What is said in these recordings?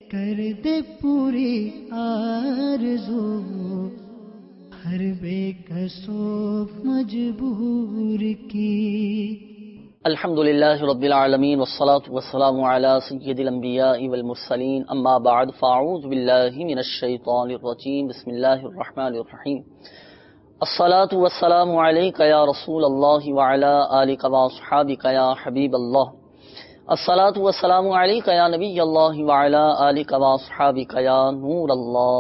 کر دے پوری آرزو ہر بے کسو مجبور کی. الحمدللہ رب العالمین والصلاة والسلام علی سید الانبیاء والمرسلین اما بعد فاعوذ باللہ من الشیطان الرجیم بسم اللہ الرحمن الرحیم. الصلاة والسلام علیک یا رسول اللہ وعلی آلک واصحابک یا حبیب اللہ. الصلاة والسلام علیک یا نبی اللہ وعلی آلک واصحابک یا نور اللہ.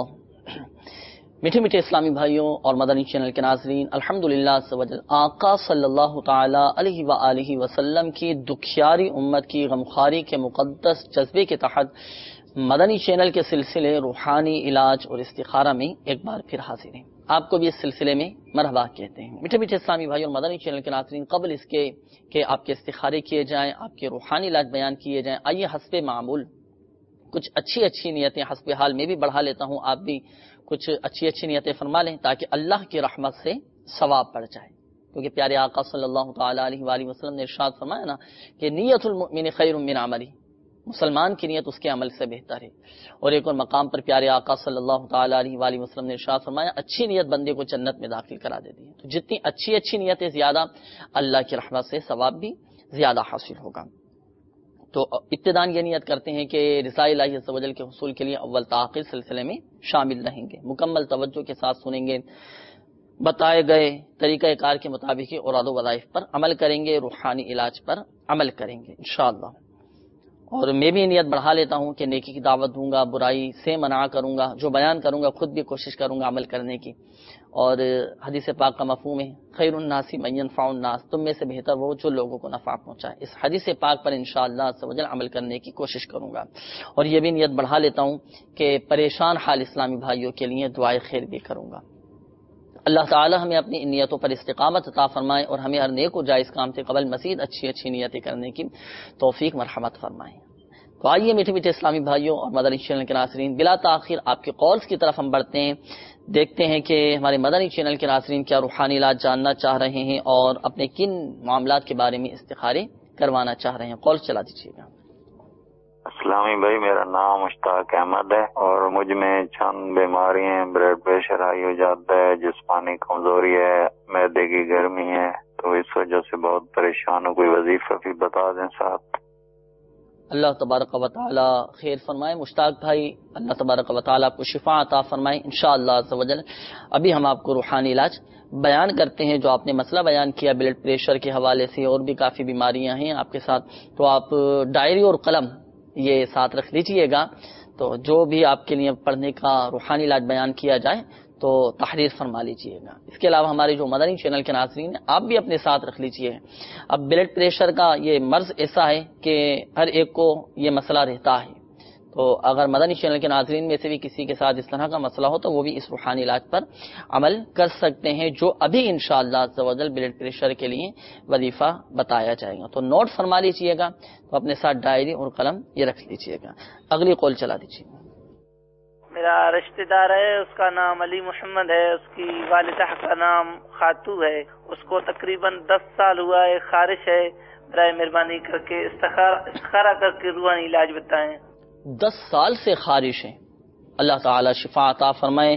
میٹھے میٹھے اسلامی بھائیوں اور مدنی چینل کے ناظرین، الحمدللہ آقا صلی اللہ تعالی علیہ وآلہ وسلم کی دکھیاری امت کی غمخواری کے مقدس جذبے کے تحت مدنی چینل کے سلسلے روحانی علاج اور استخارہ میں ایک بار پھر حاضر ہیں. آپ کو بھی اس سلسلے میں مرحبا کہتے ہیں. میٹھے میٹھے اسلامی بھائیوں اور مدنی چینل کے ناظرین، قبل اس کے کہ آپ کے استخارے کیے جائیں، آپ کے روحانی علاج بیان کیے جائیں، آئیے حسب معمول کچھ اچھی نیتیں حسب حال میں بھی بڑھا لیتا ہوں. آپ بھی کچھ اچھی نیتیں فرما لیں تاکہ اللہ کی رحمت سے ثواب بڑھ جائے. کیونکہ پیارے آقا صلی اللہ تعالی علیہ وآلہ وسلم نے ارشاد فرمایا نا کہ نیت المؤمن خیر من عملی، مسلمان کی نیت اس کے عمل سے بہتر ہے. اور ایک اور مقام پر پیارے آقا صلی اللہ تعالی علیہ وآلہ وسلم نے ارشاد فرمایا اچھی نیت بندے کو جنت میں داخل کرا دیتی ہے. تو جتنی اچھی نیتیں زیادہ، اللہ کی رحمت سے ثواب بھی زیادہ حاصل ہوگا. تو ابتداءً یہ نیت کرتے ہیں کہ رضا الہی عز و جل کے حصول کے لیے اول تاخیر سلسلے میں شامل رہیں گے، مکمل توجہ کے ساتھ سنیں گے، بتائے گئے طریقہ کار کے مطابق اوراد و وظائف پر عمل کریں گے، روحانی علاج پر عمل کریں گے انشاءاللہ. اور میں بھی نیت بڑھا لیتا ہوں کہ نیکی کی دعوت دوں گا، برائی سے منع کروں گا، جو بیان کروں گا خود بھی کوشش کروں گا عمل کرنے کی. اور حدیث پاک کا مفہوم ہے خیر الناس من ينفع الناس، تم میں سے بہتر وہ جو لوگوں کو نفع پہنچائے. اس حدیث پاک پر انشاءاللہ عز و جل عمل کرنے کی کوشش کروں گا. اور یہ بھی نیت بڑھا لیتا ہوں کہ پریشان حال اسلامی بھائیوں کے لیے دعائے خیر بھی کروں گا. اللہ تعالی ہمیں اپنی ان نیتوں پر استقامت عطا فرمائے اور ہمیں ہر نیک و جائز کام سے قبل مزید اچھی نیتیں کرنے کی توفیق مرحمت فرمائے. تو آئیے میٹھے میٹھے اسلامی بھائیوں اور مدنی چینل کے ناظرین، بلا تاخیر آپ کے کالز کی طرف ہم بڑھتے ہیں. دیکھتے ہیں کہ ہمارے مدنی چینل کے ناظرین کیا روحانی علاج جاننا چاہ رہے ہیں اور اپنے کن معاملات کے بارے میں استخارے کروانا چاہ رہے ہیں. کال چلا دیجیے گا. اسلامی بھائی، میرا نام مشتاق احمد ہے اور مجھ میں چند بیماری ہیں. بلڈ پریشر ہائی ہو جاتا ہے، جسمانی کمزوری ہے، معدے کی گرمی ہے، تو اس وجہ سے بہت پریشان ہوں. کوئی وظیفہ بھی بتا دیں صاحب. اللہ تبارک و تعالی خیر فرمائے. مشتاق بھائی، اللہ تبارک و تعالی آپ کو شفا عطا فرمائے انشاءاللہ عز و جل. ابھی ہم آپ کو روحانی علاج بیان کرتے ہیں. جو آپ نے مسئلہ بیان کیا بلڈ پریشر کے حوالے سے، اور بھی کافی بیماریاں ہیں آپ کے ساتھ، تو آپ ڈائری اور قلم یہ ساتھ رکھ لیجئے گا. تو جو بھی آپ کے لیے پڑھنے کا روحانی علاج بیان کیا جائے تو تحریر فرما لیجئے گا. اس کے علاوہ ہمارے جو مدنی چینل کے ناظرین ہیں آپ بھی اپنے ساتھ رکھ لیجئے. اب بلڈ پریشر کا یہ مرض ایسا ہے کہ ہر ایک کو یہ مسئلہ رہتا ہے. تو اگر مدنی چینل کے ناظرین میں سے بھی کسی کے ساتھ اس طرح کا مسئلہ ہو تو وہ بھی اس روحانی علاج پر عمل کر سکتے ہیں، جو ابھی انشاءاللہ عز و جل بلڈ پریشر کے لیے وظیفہ بتایا جائے گا. تو نوٹ فرما لیجئے گا، تو اپنے ساتھ ڈائری اور قلم یہ رکھ لیجئے گا. اگلی کال چلا دیجیے. میرا رشتہ دار ہے، اس کا نام علی محمد ہے، اس کی والدہ کا نام خاتو ہے. اس کو تقریباً 10 سال ہوا ہے، خارش ہے. برائے مہربانی کر کے استخارہ کر کے روحانی علاج بتائیں. 10 سال سے خارش ہے. اللہ تعالی شفا عطا فرمائے.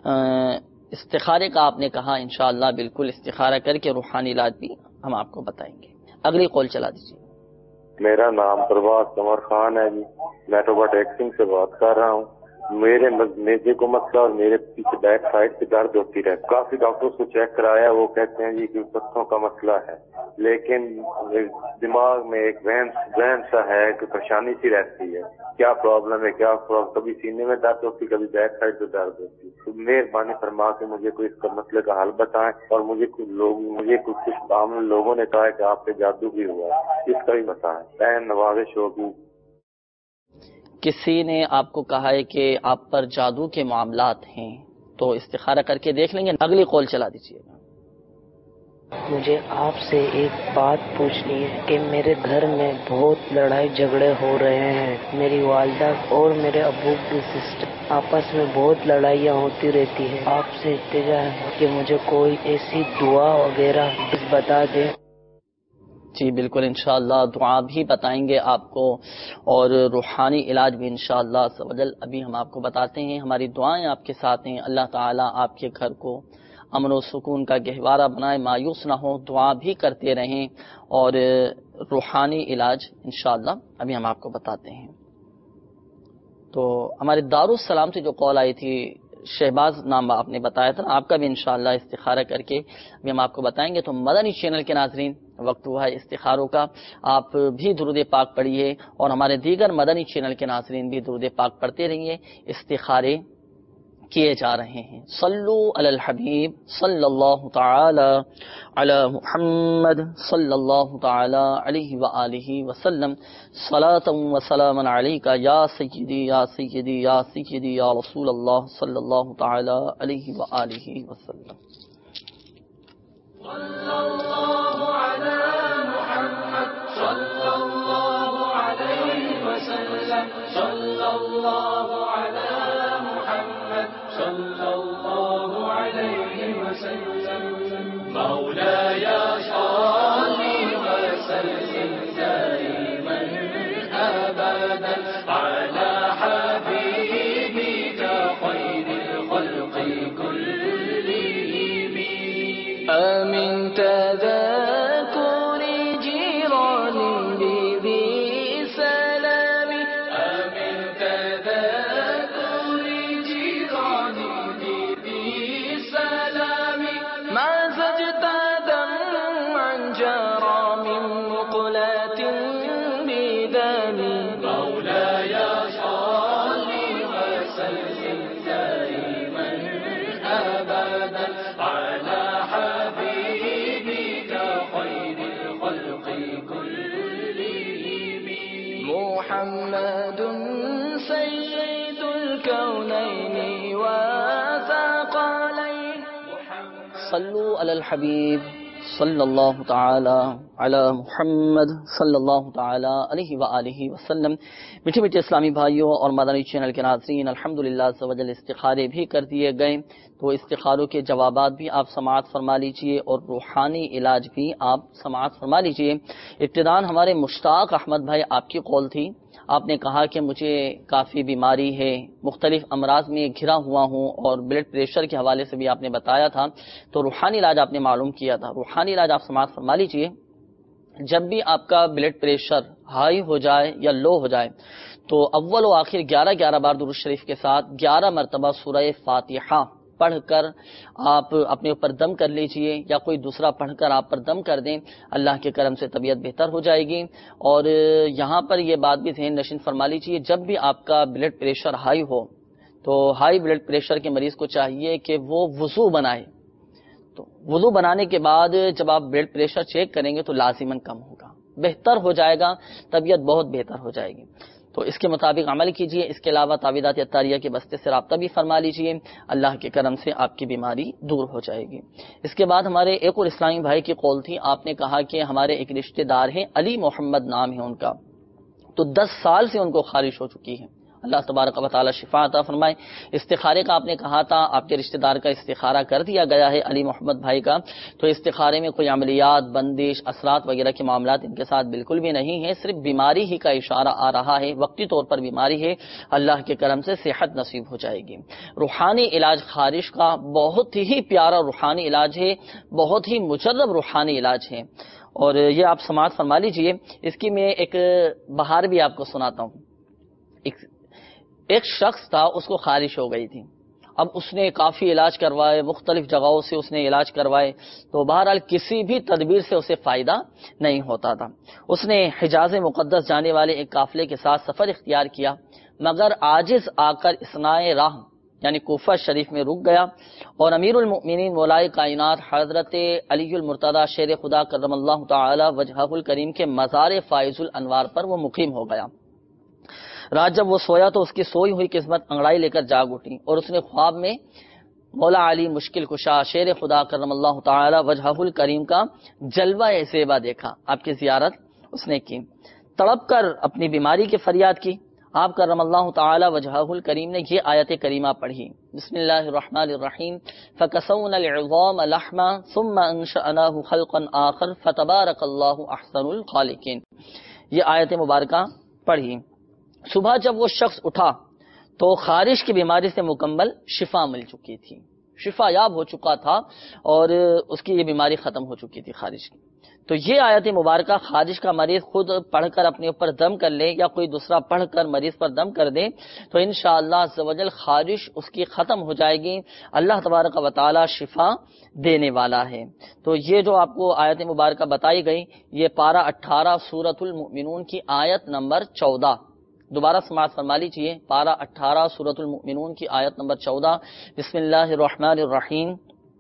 استخارے کا آپ نے کہا، انشاءاللہ بالکل استخارہ کر کے روحانی علاج بھی ہم آپ کو بتائیں گے. اگلی کال چلا دیجیے. میرا نام پرواز قمر خان ہے جی، میں ٹوبا ٹیکسنگ سے بات کر رہا ہوں. میرے میدے کو مسئلہ اور میرے پیچھے بیک سائڈ سے درد ہوتی رہتی. کافی ڈاکٹرز کو چیک کرایا، وہ کہتے ہیں جی کہ پتھروں کا مسئلہ ہے، لیکن دماغ میں ایک ذہن سا ہے کہ پریشانی سی رہتی ہے. کیا پرابلم ہے، کیا پرابلم؟ کبھی سینے میں درد ہوتی، کبھی بیک سائڈ سے درد ہوتی. تو مہربانی فرما کے مجھے کوئی اس کا مسئلے کا حل بتائیں. اور مجھے کچھ عام لوگوں نے کہا ہے کہ آپ پہ جادو بھی ہوا ہے، اس کا بھی بتائیں. نوازش ہوگی. کسی نے آپ کو کہا ہے کہ آپ پر جادو کے معاملات ہیں، تو استخارہ کر کے دیکھ لیں گے. اگلی کال چلا دیجیے گا. مجھے آپ سے ایک بات پوچھنی ہے کہ میرے گھر میں بہت لڑائی جھگڑے ہو رہے ہیں. میری والدہ اور میرے ابو کی سسٹر آپس میں بہت لڑائیاں ہوتی رہتی ہیں. آپ سے التجا ہے کہ مجھے کوئی ایسی دعا وغیرہ بتا دیں. جی بالکل، انشاءاللہ دعا بھی بتائیں گے آپ کو اور روحانی علاج بھی انشاءاللہ عز و جل ابھی ہم آپ کو بتاتے ہیں. ہماری دعائیں آپ کے ساتھ ہیں. اللہ تعالیٰ آپ کے گھر کو امن و سکون کا گہوارہ بنائے، مایوس نہ ہو، دعا بھی کرتے رہیں اور روحانی علاج انشاءاللہ ابھی ہم آپ کو بتاتے ہیں. تو ہمارے دارالسلام سے جو کال آئی تھی، شہباز نام آپ نے بتایا تھا، آپ کا بھی انشاءاللہ استخارہ کر کے ابھی ہم آپ کو بتائیں گے. تو مدنی چینل کے ناظرین، وقت ہوا ہے استخاروں کا. آپ بھی درود پاک پڑھیے اور ہمارے دیگر مدنی چینل کے ناظرین بھی درود پاک پڑھتے رہیے. استخارے کیے جا رہے ہیں. صلو علی الحبیب صلی اللہ تعالی علی محمد صلی اللہ تعالی علیہ وآلہ وسلم. صلاۃ و سلام علیک یا سیدی یا سیدی یا سیدی یا رسول اللہ صلی اللہ تعالی علیہ وآلہ وسلم. صلی اللہ علی محمد صلی اللہ علیہ وسلم. صلی اللہ علی صلی اللہ علیہ وسلم. مولاي صل وسلم دائما ابدا على حبيبك خير الخلق كلهم. آمن تذكر جيران بذي سلام. آمن تذكر جيران بذي سلام. ما زجت دمعا جرى من مقلة بدم. مولاي صل وسلم دائما ابدا على حبيبك خير الخلق كلهم. محمد سيد الكونين وثقلين. صلوا على الحبيب صلی اللہ تعالی علی محمد صلی اللہ تعالی علیہ وآلہ وسلم. میٹھے میٹھے اسلامی بھائیوں اور مدنی چینل کے ناظرین، الحمدللہ عز و جل استخارے بھی کر دیے گئے. تو استخاروں کے جوابات بھی آپ سماعت فرما لیجئے اور روحانی علاج بھی آپ سماعت فرما لیجئے. ابتداءً ہمارے مشتاق احمد بھائی آپ کی قول تھی. آپ نے کہا کہ مجھے کافی بیماری ہے، مختلف امراض میں گھرا ہوا ہوں اور بلڈ پریشر کے حوالے سے بھی آپ نے بتایا تھا. تو روحانی علاج آپ نے معلوم کیا تھا. روحانی علاج آپ سماعت فرما لیجئے. جب بھی آپ کا بلڈ پریشر ہائی ہو جائے یا لو ہو جائے تو اول و آخر 11 بار درود شریف کے ساتھ 11 مرتبہ سورہ فاتحہ پڑھ کر آپ اپنے اوپر دم کر لیجئے یا کوئی دوسرا پڑھ کر آپ پر دم کر دیں. اللہ کے کرم سے طبیعت بہتر ہو جائے گی. اور یہاں پر یہ بات بھی ذہن نشین فرما لیجئے، جب بھی آپ کا بلڈ پریشر ہائی ہو تو ہائی بلڈ پریشر کے مریض کو چاہیے کہ وہ وضو بنائے. تو وضو بنانے کے بعد جب آپ بلڈ پریشر چیک کریں گے تو لازماً کم ہوگا، بہتر ہو جائے گا، طبیعت بہت بہتر ہو جائے گی. تو اس کے مطابق عمل کیجئے. اس کے علاوہ تعویذات اطاریہ کے بستے سے رابطہ بھی فرما لیجئے. اللہ کے کرم سے آپ کی بیماری دور ہو جائے گی. اس کے بعد ہمارے ایک اور اسلامی بھائی کی قول تھی. آپ نے کہا کہ ہمارے ایک رشتہ دار ہیں، علی محمد نام ہے ان کا، تو 10 سال سے ان کو خارش ہو چکی ہے. اللہ تبارک و تعالی شفا عطا فرمائے. استخارے کا آپ نے کہا تھا، آپ کے رشتہ دار کا استخارہ کر دیا گیا ہے علی محمد بھائی کا. تو استخارے میں کوئی عملیات، بندش، اثرات وغیرہ کے معاملات ان کے ساتھ بالکل بھی نہیں ہے. صرف بیماری ہی کا اشارہ آ رہا ہے، وقتی طور پر بیماری ہے. اللہ کے کرم سے صحت نصیب ہو جائے گی. روحانی علاج خارش کا بہت ہی پیارا روحانی علاج ہے، بہت ہی مجرب روحانی علاج ہے. اور یہ آپ سماعت فرما لیجئے. اس کی میں ایک بہار بھی آپ کو سناتا ہوں. ایک شخص تھا، اس کو خارش ہو گئی تھی. اب اس نے کافی علاج کروائے، مختلف جگہوں سے اس نے علاج کروائے، تو بہرحال کسی بھی تدبیر سے اسے فائدہ نہیں ہوتا تھا. اس نے حجاز مقدس جانے والے ایک قافلے کے ساتھ سفر اختیار کیا، مگر عاجز آ کر اثنائے راہ یعنی کوفہ شریف میں رک گیا اور امیر المؤمنین مولائے کائنات حضرت علی المرتضی شیر خدا کرم اللہ تعالی وجہہ الکریم کے مزار فائز الانوار پر وہ مقیم ہو گیا. رات جب وہ سویا تو اس کی سوئی ہوئی قسمت انگڑائی لے کر جاگ اٹھی اور اس نے خواب میں مولا علی مشکل کشا شیر خدا کرم اللہ تعالی وجہہ الکریم کا جلوہ زیبا دیکھا. آپ کی زیارت اس نے کی، تڑپ کر اپنی بیماری کی فریاد کی. آپ کرم اللہ تعالی وجہہ الکریم نے یہ آیت کریمہ پڑھی، بسم اللہ الرحمن الرحیم، فکسونا العظام لحما ثم انشأناه خلقا آخر فتبارک اللہ احسن الخالقین، یہ آیت مبارکہ پڑھی۔ صبح جب وہ شخص اٹھا تو خارش کی بیماری سے مکمل شفا مل چکی تھی، شفا یاب ہو چکا تھا اور اس کی یہ بیماری ختم ہو چکی تھی خارش کی۔ تو یہ آیت مبارکہ خارش کا مریض خود پڑھ کر اپنے اوپر دم کر لے یا کوئی دوسرا پڑھ کر مریض پر دم کر دے تو انشاءاللہ عز و جل خارش اس کی ختم ہو جائے گی، اللہ تبارک و تعالی شفا دینے والا ہے۔ تو یہ جو آپ کو آیت مبارکہ بتائی گئی یہ پارہ 18 سورۃ المؤمنون کی آیت نمبر 14، دوبارہ سماعت فرما لیجیے، پارہ 18 سورۃ المؤمنون کی آیت نمبر 14، بسم اللہ الرحمن الرحیم،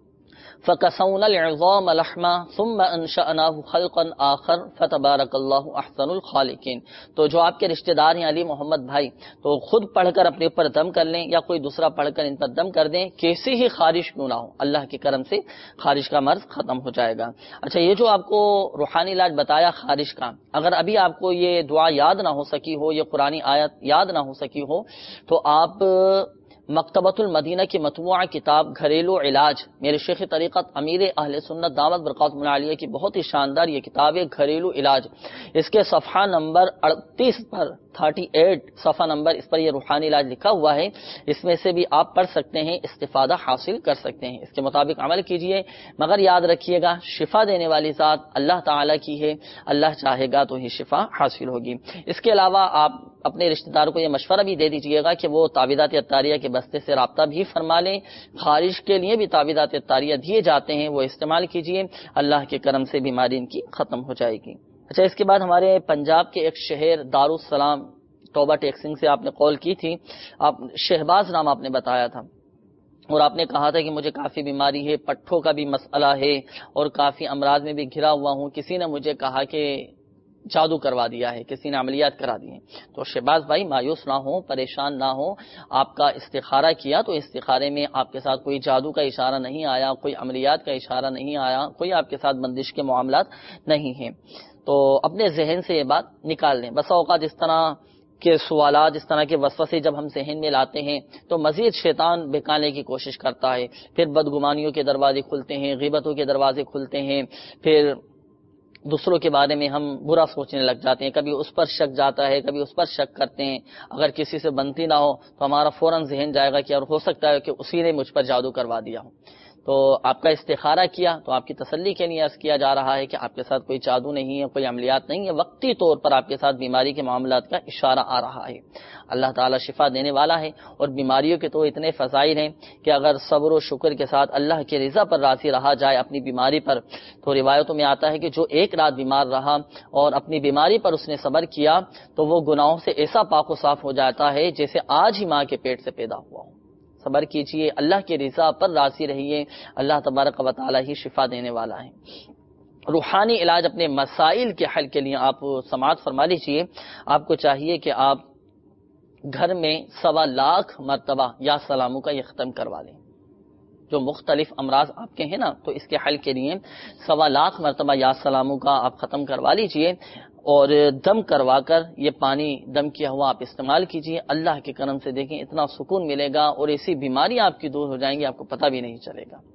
فَكَسَوْنَا الْعِظَامَ لَحْمًا ثُمَّ أَنشَأْنَاهُ خَلْقًا آخَرَ فَتَبَارَكَ اللَّهُ أَحْسَنُ الْخَالِقِينَ۔ تو جو آپ کے رشتہ دار ہیں علی محمد بھائی، تو خود پڑھ کر اپنے اوپر دم کر لیں یا کوئی دوسرا پڑھ کر ان پر دم کر دیں، کیسی ہی خارش کیوں نہ ہو، اللہ کے کرم سے خارش کا مرض ختم ہو جائے گا۔ اچھا، یہ جو آپ کو روحانی علاج بتایا خارش کا، اگر ابھی آپ کو یہ دعا یاد نہ ہو سکی ہو، یہ قرآنی آیت یاد نہ ہو سکی ہو، تو آپ مکتبۃ المدینہ کی مطبوعہ کتاب گھریلو علاج، میرے شیخ طریقت امیر اہل سنت دعوت برکاتہ العالیہ کی بہت ہی شاندار یہ کتاب ہے گھریلو علاج، اس کے صفحہ نمبر 38 پر 38 صفحہ نمبر اس پر یہ روحانی علاج لکھا ہوا ہے، اس میں سے بھی آپ پڑھ سکتے ہیں، استفادہ حاصل کر سکتے ہیں، اس کے مطابق عمل کیجئے، مگر یاد رکھیے گا شفا دینے والی ذات اللہ تعالی کی ہے، اللہ چاہے گا تو ہی شفا حاصل ہوگی۔ اس کے علاوہ آپ اپنے رشتہ داروں کو یہ مشورہ بھی دے دیجئے گا کہ وہ تعویذات عطاریہ کے بستے سے رابطہ بھی فرما لیں، خارش کے لیے بھی تعویذات عطاریہ دیے جاتے ہیں، وہ استعمال کیجئے، اللہ کے کرم سے بیماری ان کی ختم ہو جائے گی۔ اچھا، اس کے بعد ہمارے پنجاب کے ایک شہر دارالسلام توبہ ٹیکسنگ سے آپ نے کال کی تھی، آپ شہباز نام آپ نے بتایا تھا اور آپ نے کہا تھا کہ مجھے کافی بیماری ہے، پٹھوں کا بھی مسئلہ ہے اور کافی امراض میں بھی گھرا ہوا ہوں، کسی نے مجھے کہا کہ جادو کروا دیا ہے، کسی نے عملیات کرا دی ہیں۔ تو شہباز بھائی مایوس نہ ہو، پریشان نہ ہو، آپ کا استخارہ کیا تو استخارے میں آپ کے ساتھ کوئی جادو کا اشارہ نہیں آیا، کوئی عملیات کا اشارہ نہیں آیا، کوئی آپ کے ساتھ بندش کے معاملات نہیں ہیں، تو اپنے ذہن سے یہ بات نکال لیں۔ بس اوقات اس طرح کے سوالات، اس طرح کے وسوسے جب ہم ذہن میں لاتے ہیں تو مزید شیطان بہکانے کی کوشش کرتا ہے، پھر بدگمانیوں کے دروازے کھلتے ہیں، غیبتوں کے دروازے کھلتے ہیں، پھر دوسروں کے بارے میں ہم برا سوچنے لگ جاتے ہیں، کبھی اس پر شک جاتا ہے، کبھی اس پر شک کرتے ہیں، اگر کسی سے بنتی نہ ہو تو ہمارا فوراً ذہن جائے گا کہ اور ہو سکتا ہے کہ اسی نے مجھ پر جادو کروا دیا ہو۔ تو آپ کا استخارہ کیا تو آپ کی تسلی کے لیے عرض کیا جا رہا ہے کہ آپ کے ساتھ کوئی جادو نہیں ہے، کوئی عملیات نہیں ہے، وقتی طور پر آپ کے ساتھ بیماری کے معاملات کا اشارہ آ رہا ہے، اللہ تعالیٰ شفا دینے والا ہے۔ اور بیماریوں کے تو اتنے فضائل ہیں کہ اگر صبر و شکر کے ساتھ اللہ کی رضا پر راضی رہا جائے اپنی بیماری پر، تو روایتوں میں آتا ہے کہ جو ایک رات بیمار رہا اور اپنی بیماری پر اس نے صبر کیا تو وہ گناہوں سے ایسا پاک و صاف ہو جاتا ہے جیسے آج ہی ماں کے پیٹ سے پیدا ہوا ہو۔ صبر کیجئے، اللہ کی رضا پر راضی رہیے، اللہ تبارک و تعالی ہی شفا دینے والا ہے۔ روحانی علاج اپنے مسائل کے حل کے لیے آپ سماعت فرما لیجئے، آپ کو چاہیے کہ آپ گھر میں 1.25 لاکھ مرتبہ یا سلاموں کا یہ ختم کروا لیں۔ جو مختلف امراض آپ کے ہیں نا، تو اس کے حل کے لیے 1.25 لاکھ مرتبہ یا سلاموں کا آپ ختم کروا لیجئے اور دم کروا کر یہ پانی دم کیا ہوا آپ استعمال کیجئے، اللہ کے کرم سے دیکھیں اتنا سکون ملے گا اور ایسی بیماری آپ کی دور ہو جائیں گی آپ کو پتہ بھی نہیں چلے گا۔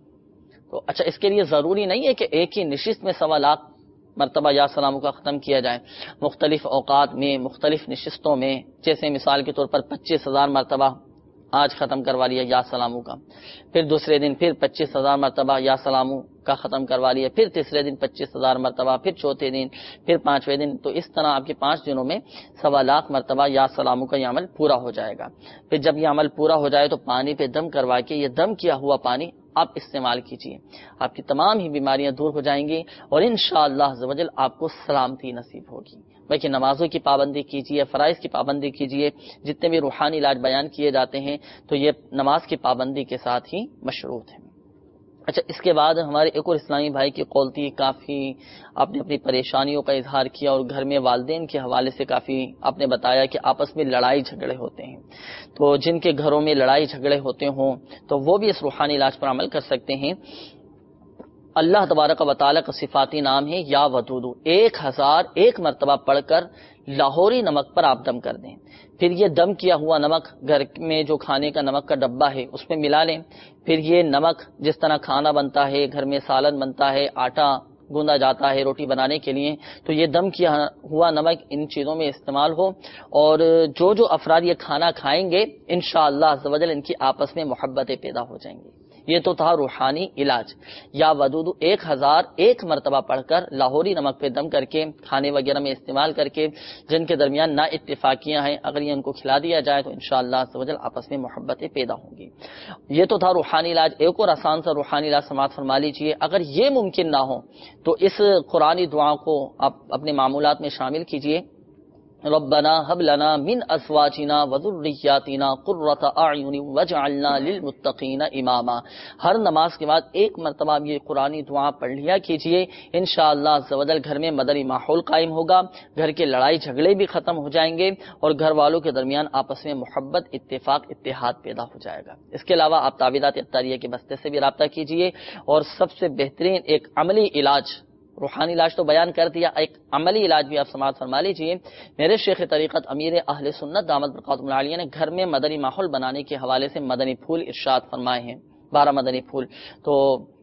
تو اچھا، اس کے لیے ضروری نہیں ہے کہ ایک ہی نشست میں 1.25 لاکھ مرتبہ یا سلاموں کا ختم کیا جائے، مختلف اوقات میں مختلف نشستوں میں، جیسے مثال کے طور پر 25,000 مرتبہ آج ختم کروا لیا یا سلاموں کا، پھر دوسرے دن پھر 25,000 مرتبہ یا سلاموں کا ختم کروا لیا، پھر تیسرے دن 25,000 مرتبہ، پھر چوتھے دن، پھر 5ویں دن، تو اس طرح آپ کے 5 دنوں میں 1.25 لاکھ مرتبہ یا سلاموں کا یہ عمل پورا ہو جائے گا۔ پھر جب یہ عمل پورا ہو جائے تو پانی پہ دم کروا کے یہ دم کیا ہوا پانی آپ استعمال کیجئے، آپ کی تمام ہی بیماریاں دور ہو جائیں گی اور انشاءاللہ عز و جل آپ کو سلامتی نصیب ہوگی۔ باقی نمازوں کی پابندی کیجئے، فرائض کی پابندی کیجئے، جتنے بھی روحانی علاج بیان کیے جاتے ہیں تو یہ نماز کی پابندی کے ساتھ ہی مشروط ہے۔ اچھا، اس کے بعد ہمارے ایک اور اسلامی بھائی کی قول تھی، کافی آپ نے اپنی پریشانیوں کا اظہار کیا اور گھر میں والدین کے حوالے سے کافی آپ نے بتایا کہ آپس میں لڑائی جھگڑے ہوتے ہیں، تو جن کے گھروں میں لڑائی جھگڑے ہوتے ہوں تو وہ بھی اس روحانی علاج پر عمل کر سکتے ہیں۔ اللہ تبارک و تعالی کا صفاتی نام ہے یا ودود، 1001 مرتبہ پڑھ کر لاہوری نمک پر آپ دم کر دیں. پھر یہ دم کیا ہوا نمک گھر میں جو کھانے کا نمک کا ڈبہ ہے اس میں ملا لیں. پھر یہ نمک جس طرح کھانا بنتا ہے، گھر میں سالن بنتا ہے، آٹا گوندا جاتا ہے روٹی بنانے کے لیے، تو یہ دم کیا ہوا نمک ان چیزوں میں استعمال ہو. اور جو افراد یہ کھانا کھائیں گے انشاءاللہ عز و جل ان کی آپس میں محبتیں پیدا ہو جائیں گی. یہ تو تھا روحانی علاج. یا ودود 1001 مرتبہ پڑھ کر لاہوری نمک پہ دم کر کے کھانے وغیرہ میں استعمال کر کے جن کے درمیان نا اتفاقیاں ہیں اگر یہ ان کو کھلا دیا جائے تو انشاءاللہ عز و جل آپس میں محبتیں پیدا ہوں گی. یہ تو تھا روحانی علاج. ایک اور آسان سا روحانی علاج سماعت فرما لیجیے. اگر یہ ممکن نہ ہو تو اس قرآنی دعا کو آپ اپنے معمولات میں شامل کیجیے. ربنا هب لنا من ازواجنا وذرياتنا قرة اعين واجعلنا للمتقين اماما. ہر نماز کے بعد ایک مرتبہ یہ قرآنی دعا پڑھ لیا کیجیے. انشاءاللہ عز و جل گھر میں مدنی ماحول قائم ہوگا، گھر کے لڑائی جھگڑے بھی ختم ہو جائیں گے اور گھر والوں کے درمیان آپس میں محبت، اتفاق، اتحاد پیدا ہو جائے گا. اس کے علاوہ آپ تعویذات اختاریہ کے بستے سے بھی رابطہ کیجیے. اور سب سے بہترین ایک عملی علاج، روحانی علاج تو بیان کر دیا، ایک عملی علاج بھی آپ سماعت فرما لیجیے. میرے شیخ طریقت امیر اہل سنت دامت برکاتہم العالیہ نے گھر میں مدنی ماحول بنانے کے حوالے سے مدنی پھول ارشاد فرمائے ہیں، 12 مدنی پھول. تو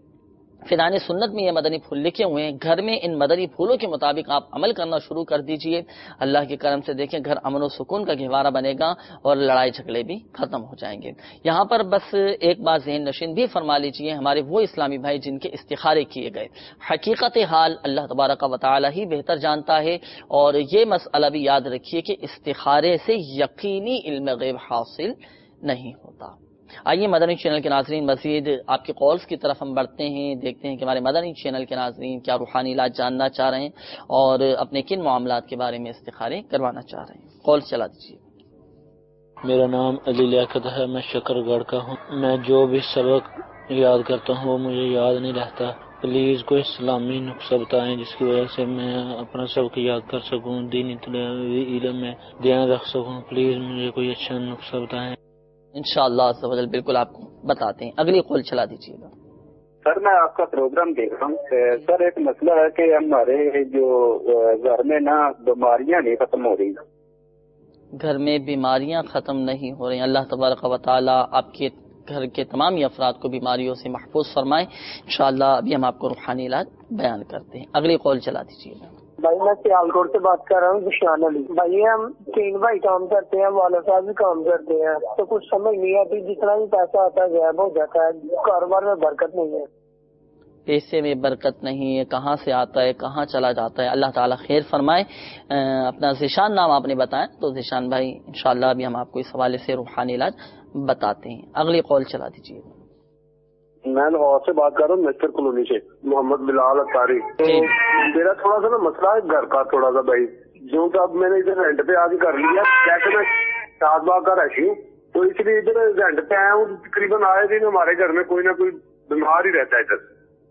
فنان سنت میں یہ مدنی پھول لکھے ہوئے ہیں. گھر میں ان مدنی پھولوں کے مطابق آپ عمل کرنا شروع کر دیجئے. اللہ کے کرم سے دیکھیں گھر امن و سکون کا گہوارہ بنے گا اور لڑائی جھگڑے بھی ختم ہو جائیں گے. یہاں پر بس ایک بات ذہن نشین بھی فرما لیجئے، ہمارے وہ اسلامی بھائی جن کے استخارے کیے گئے، حقیقت حال اللہ تبارک و تعالی ہی بہتر جانتا ہے. اور یہ مسئلہ بھی یاد رکھیے کہ استخارے سے یقینی علم غیب حاصل نہیں ہوتا. آئیے مدنی چینل کے ناظرین مزید آپ کے کالز کی طرف ہم بڑھتے ہیں، دیکھتے ہیں کہ ہمارے مدنی چینل کے ناظرین کیا روحانی علاج جاننا چاہ رہے ہیں اور اپنے کن معاملات کے بارے میں استخارے کروانا چاہ رہے ہیں. کال چلا دیجیے. میرا نام علی لیاقت ہے، میں شکر گڑھ کا ہوں. میں جو بھی سبق یاد کرتا ہوں وہ مجھے یاد نہیں رہتا. پلیز کوئی اسلامی نسخہ بتائیں جس کی وجہ سے میں اپنا سبق یاد کر سکوں، دینی علم میں دھیان رکھ سکوں. پلیز مجھے کوئی اچھا نسخہ بتائیں. انشاءاللہ عز و جل بالکل آپ کو بتاتے ہیں. اگلی کال چلا دیجیے گا. سر میں آپ کا پروگرام دیکھ رہا ہوں. سر ایک مسئلہ ہے کہ ہمارے جو گھر میں نا بیماریاں نہیں ختم ہو رہی. گھر میں بیماریاں ختم نہیں ہو رہی. اللہ تبارک و تعالی آپ کے گھر کے تمام افراد کو بیماریوں سے محفوظ فرمائے. انشاءاللہ ابھی ہم آپ کو روحانی علاج بیان کرتے ہیں. اگلی کال چلا دیجیے گا. بھائی میں سیالکوٹ سے بات کر رہا ہوں، ذیشان علی. بھائی ہم 3 بھائی کام کرتے ہیں، والد صاحب بھی کام کرتے ہیں، تو کچھ سمجھ نہیں آتی، جتنا بھی پیسہ آتا ہے غائب ہو جاتا ہے، کاروبار میں برکت نہیں ہے. پیسے میں برکت نہیں ہے، کہاں سے آتا ہے کہاں چلا جاتا ہے. اللہ تعالیٰ خیر فرمائے. اپنا ذیشان نام آپ نے بتایا تو ذیشان بھائی انشاءاللہ ابھی ہم آپ کو اس حوالے سے روحانی علاج بتاتے ہیں. اگلی کال چلا دیجیے. میں لاہور سے بات کر رہا ہوں، مسٹر کالونی سے، محمد بلال اطاری. میرا تھوڑا سا نا مسئلہ ہے گھر کا، تھوڑا سا بھائی جو کہ اب میں نے ادھر رینٹ پہ آج کر لیا. جیسے میں شاد باغ کا رہتی ہوں تو اس لیے ادھر رینٹ پہ آیا ہوں. تقریباً آئے دن ہمارے گھر میں کوئی نہ کوئی بیمار ہی رہتا ہے ادھر.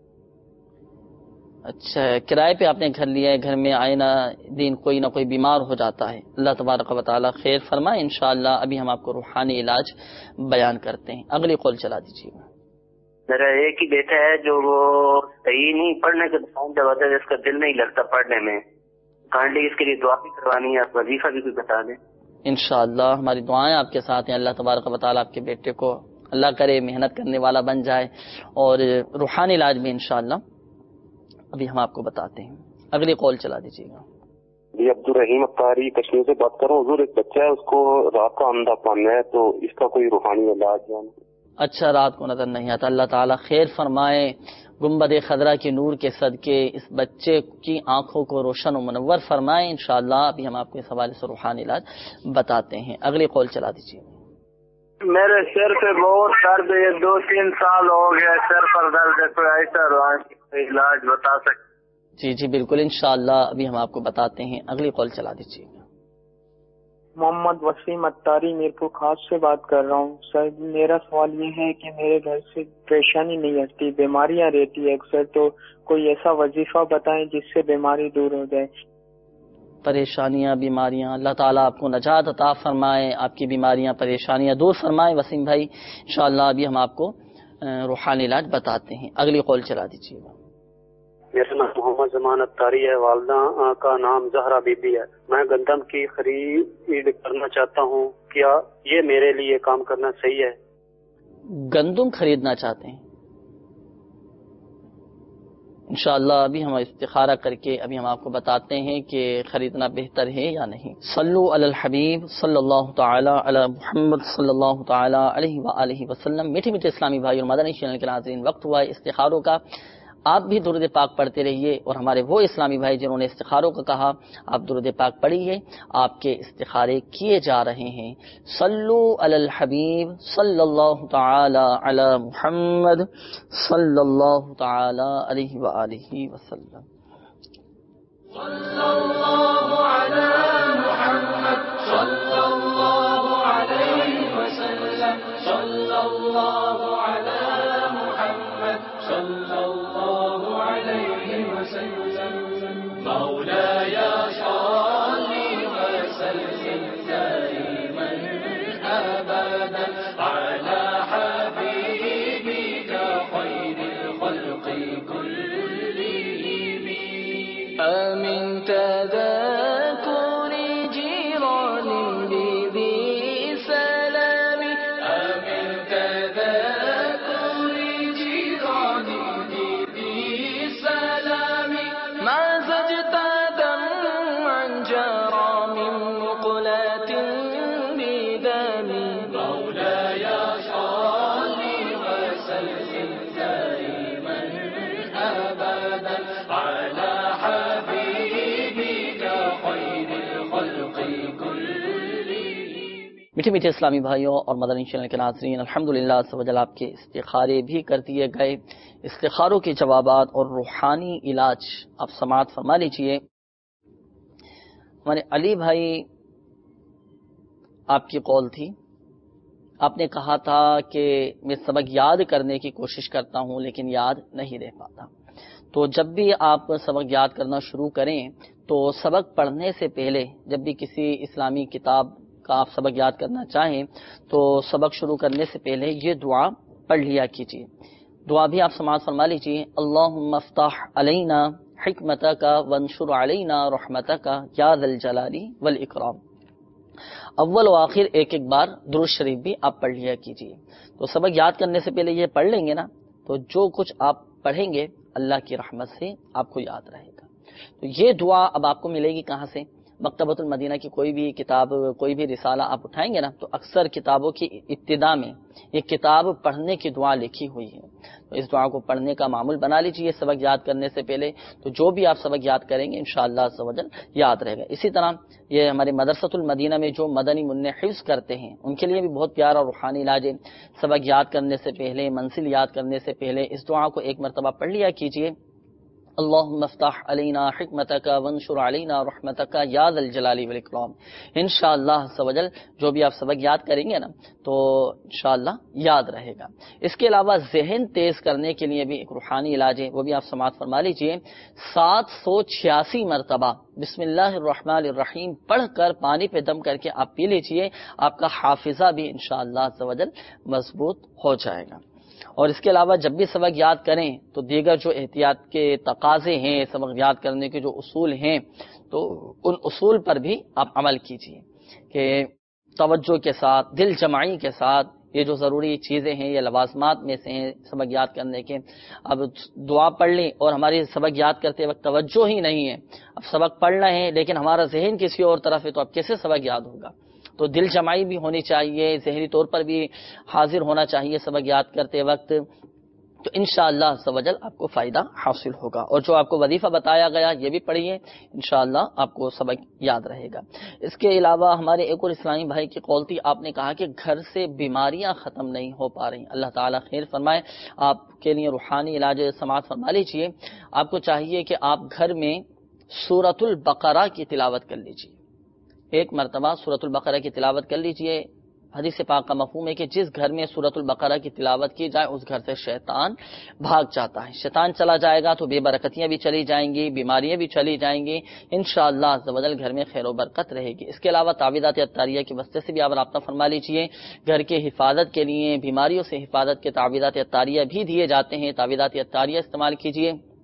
اچھا، کرائے پہ آپ نے گھر لیا ہے، گھر میں آئے نہ دن کوئی نہ کوئی بیمار ہو جاتا ہے. اللہ تبارک و تعالی خیر فرمائے. انشاءاللہ ابھی ہم آپ کو روحانی علاج بیان کرتے ہیں. اگلی کال چلا دیجیے. میرا ایک ہی بیٹا ہے جو وہ صحیح نہیں پڑھنے کے دوران جب آتا ہے اس کا دل نہیں لگتا پڑھنے میں. کائنڈلی اس کے لیے دعا بھی کروانی ہے، وظیفہ بھی کوئی بتا دیں. انشاءاللہ ہماری دعائیں آپ کے ساتھ ہیں. اللہ تبارک و تعالی آپ کے بیٹے کو اللہ کرے محنت کرنے والا بن جائے اور روحانی علاج بھی انشاءاللہ ابھی ہم آپ کو بتاتے ہیں. اگلی کال چلا دیجیے گا. جی عبد الرحیم اختاری کشمیر سے بات کر رہا ہوں. حضور ایک بچہ ہے اس کو رات کا اندھا پن ہے، تو اس کا کوئی روحانی علاج ہے؟ اچھا، رات کو نظر نہیں آتا. اللہ تعالیٰ خیر فرمائے. گنبد خضرا کے نور کے صدقے اس بچے کی آنکھوں کو روشن و منور فرمائے. انشاءاللہ ابھی ہم آپ کو اس حوالے سے روحانی علاج بتاتے ہیں. اگلی کال چلا دیجیے. میرے سر پہ بہت درد ہے، 2-3 سال ہو گیا سر پر درد ہے، کوئی ایسا روحانی علاج بتا سکتے؟ جی بالکل انشاءاللہ ابھی ہم آپ کو بتاتے ہیں. اگلی کال چلا دیجیے. محمد وسیم اتاری میرپور خاص سے بات کر رہا ہوں. سر میرا سوال یہ ہے کہ میرے گھر سے پریشانی نہیں ہٹتی، بیماریاں رہتی ہے اکثر، تو کوئی ایسا وظیفہ بتائیں جس سے بیماری دور ہو جائے. پریشانیاں بیماریاں اللہ تعالیٰ آپ کو نجات عطا فرمائے، آپ کی بیماریاں پریشانیاں دور فرمائے. وسیم بھائی انشاءاللہ ابھی ہم آپ کو روحانی علاج بتاتے ہیں. اگلی کال چلا دیجیے گا. میرا نام محمد زمان اتاری ہے، والدہ کا نام زہرا بی بی ہے۔ میں گندم کی خرید کرنا چاہتا ہوں، کیا یہ میرے لیے کام کرنا صحیح ہے؟ گندم خریدنا چاہتے ہیں؟ انشاءاللہ ابھی ہم استخارہ کر کے ابھی ہم آپ کو بتاتے ہیں کہ خریدنا بہتر ہے یا نہیں۔ صلو علی الحبیب صلی اللہ تعالی علی محمد صلی اللہ تعالی علیہ وآلہ وسلم۔ میٹھے میٹھے اسلامی بھائی اور مدنی چینل کے ناظرین، وقت ہوا ہے استخاروں کا۔ آپ بھی درود پاک پڑھتے رہیے، اور ہمارے وہ اسلامی بھائی جنہوں نے استخاروں کا کہا آپ درود پاک پڑھیے، آپ کے استخارے کیے جا رہے ہیں۔ صلو علی الحبیب صلی اللہ تعالی علی محمد صلی اللہ تعالی علیہ وآلہ وسلم۔ صلی اللہ علی محمد صلی اللہ علیہ وسلم، صلی اللہ علی محمد صلی اللہ علیہ وسلم، مولاي صل وسلم دائما ابدا على حبيبك خير الخلق كلهم، آمن تذكر جيران بذي سلام، آمن تذكر جيران بذي سلام، ما زجت دمعا جرى من مقلة بدم، مولاي صل وسلم دائما ابدا على حبيبك خير الخلق كلهم۔ میٹھے میٹھے اسلامی بھائیوں اور مدنی چینل کے ناظرین، الحمدللہ عز و جل آپ کے استخارے بھی کر دیے گئے۔ استخاروں کے جوابات اور روحانی علاج آپ سماعت فرما لیجیے۔ ہمارے علی بھائی، آپ کی قول تھی، آپ نے کہا تھا کہ میں سبق یاد کرنے کی کوشش کرتا ہوں لیکن یاد نہیں رہ پاتا۔ تو جب بھی آپ سبق یاد کرنا شروع کریں تو سبق پڑھنے سے پہلے، جب بھی کسی اسلامی کتاب کا آپ سبق یاد کرنا چاہیں تو سبق شروع کرنے سے پہلے یہ دعا پڑھ لیا کیجیے۔ دعا بھی آپ سماعت فرما لیجیے۔ اللہم افتح علینا حکمتک وانشر علینا رحمتک یا ذا الجلال والاکرام۔ اول و آخر ایک ایک بار درود شریف بھی آپ پڑھ لیا کیجیے۔ تو سبق یاد کرنے سے پہلے یہ پڑھ لیں گے نا، تو جو کچھ آپ پڑھیں گے اللہ کی رحمت سے آپ کو یاد رہے گا۔ تو یہ دعا اب آپ کو ملے گی کہاں سے؟ مکتبۃ المدینہ کی کوئی بھی کتاب، کوئی بھی رسالہ آپ اٹھائیں گے نا، تو اکثر کتابوں کی ابتدا میں یہ کتاب پڑھنے کی دعا لکھی ہوئی ہے۔ تو اس دعا کو پڑھنے کا معمول بنا لیجیے سبق یاد کرنے سے پہلے، تو جو بھی آپ سبق یاد کریں گے انشاءاللہ عز و جل یاد رہے گا۔ اسی طرح یہ ہمارے مدرسۃ المدینہ میں جو مدنی منع حفظ کرتے ہیں ان کے لیے بھی بہت پیارا اور روحانی علاج ہے۔ سبق یاد کرنے سے پہلے، منزل یاد کرنے سے پہلے اس دعا کو ایک مرتبہ پڑھ لیا کیجیے۔ اللہم افتح علینا حکمتک وانشر علینا رحمتک یا ذا الجلال والاکرام۔ انشاءاللہ عز و جل جو بھی آپ سبق یاد کریں گے نا تو انشاءاللہ یاد رہے گا۔ اس کے علاوہ ذہن تیز کرنے کے لیے بھی ایک روحانی علاج ہے، وہ بھی آپ سماعت فرما لیجئے۔ 786 مرتبہ بسم اللہ الرحمن الرحیم پڑھ کر پانی پہ دم کر کے آپ پی لیجئے، آپ کا حافظہ بھی انشاءاللہ عز و جل مضبوط ہو جائے گا۔ اور اس کے علاوہ جب بھی سبق یاد کریں تو دیگر جو احتیاط کے تقاضے ہیں، سبق یاد کرنے کے جو اصول ہیں، تو ان اصول پر بھی آپ عمل کیجیے کہ توجہ کے ساتھ، دل جمعی کے ساتھ، یہ جو ضروری چیزیں ہیں، یہ لوازمات میں سے ہیں سبق یاد کرنے کے۔ اب دعا پڑھ لیں اور ہماری سبق یاد کرتے وقت توجہ ہی نہیں ہے، اب سبق پڑھنا ہے لیکن ہمارا ذہن کسی اور طرف ہے، تو اب کیسے سبق یاد ہوگا؟ تو دل جمعی بھی ہونی چاہیے، ذہنی طور پر بھی حاضر ہونا چاہیے سبق یاد کرتے وقت، تو انشاءاللہ عز و جل آپ کو فائدہ حاصل ہوگا۔ اور جو آپ کو وظیفہ بتایا گیا یہ بھی پڑھیے، انشاءاللہ آپ کو سبق یاد رہے گا۔ اس کے علاوہ ہمارے ایک اور اسلامی بھائی کی قول تھی، آپ نے کہا کہ گھر سے بیماریاں ختم نہیں ہو پا رہی۔ اللہ تعالیٰ خیر فرمائے، آپ کے لیے روحانی علاج سماعت فرما لیجیے۔ آپ کو چاہیے کہ آپ گھر میں سورۃ البقرہ کی تلاوت کر لیجیے، ایک مرتبہ سورۃ البقرہ کی تلاوت کر لیجئے۔ حدیث پاک کا مفہوم ہے کہ جس گھر میں سورۃ البقرہ کی تلاوت کی جائے اس گھر سے شیطان بھاگ جاتا ہے۔ شیطان چلا جائے گا تو بے برکتیاں بھی چلی جائیں گی، بیماریاں بھی چلی جائیں گی، انشاءاللہ عز و جل گھر میں خیر و برکت رہے گی۔ اس کے علاوہ تعویذات اطاریہ کے واسطے سے بھی آپ رابطہ فرما لیجئے۔ گھر کے حفاظت کے لیے، بیماریوں سے حفاظت کے تعویذات اطاریہ بھی دیے جاتے ہیں، تعویذات اطاریہ استعمال کیجئے۔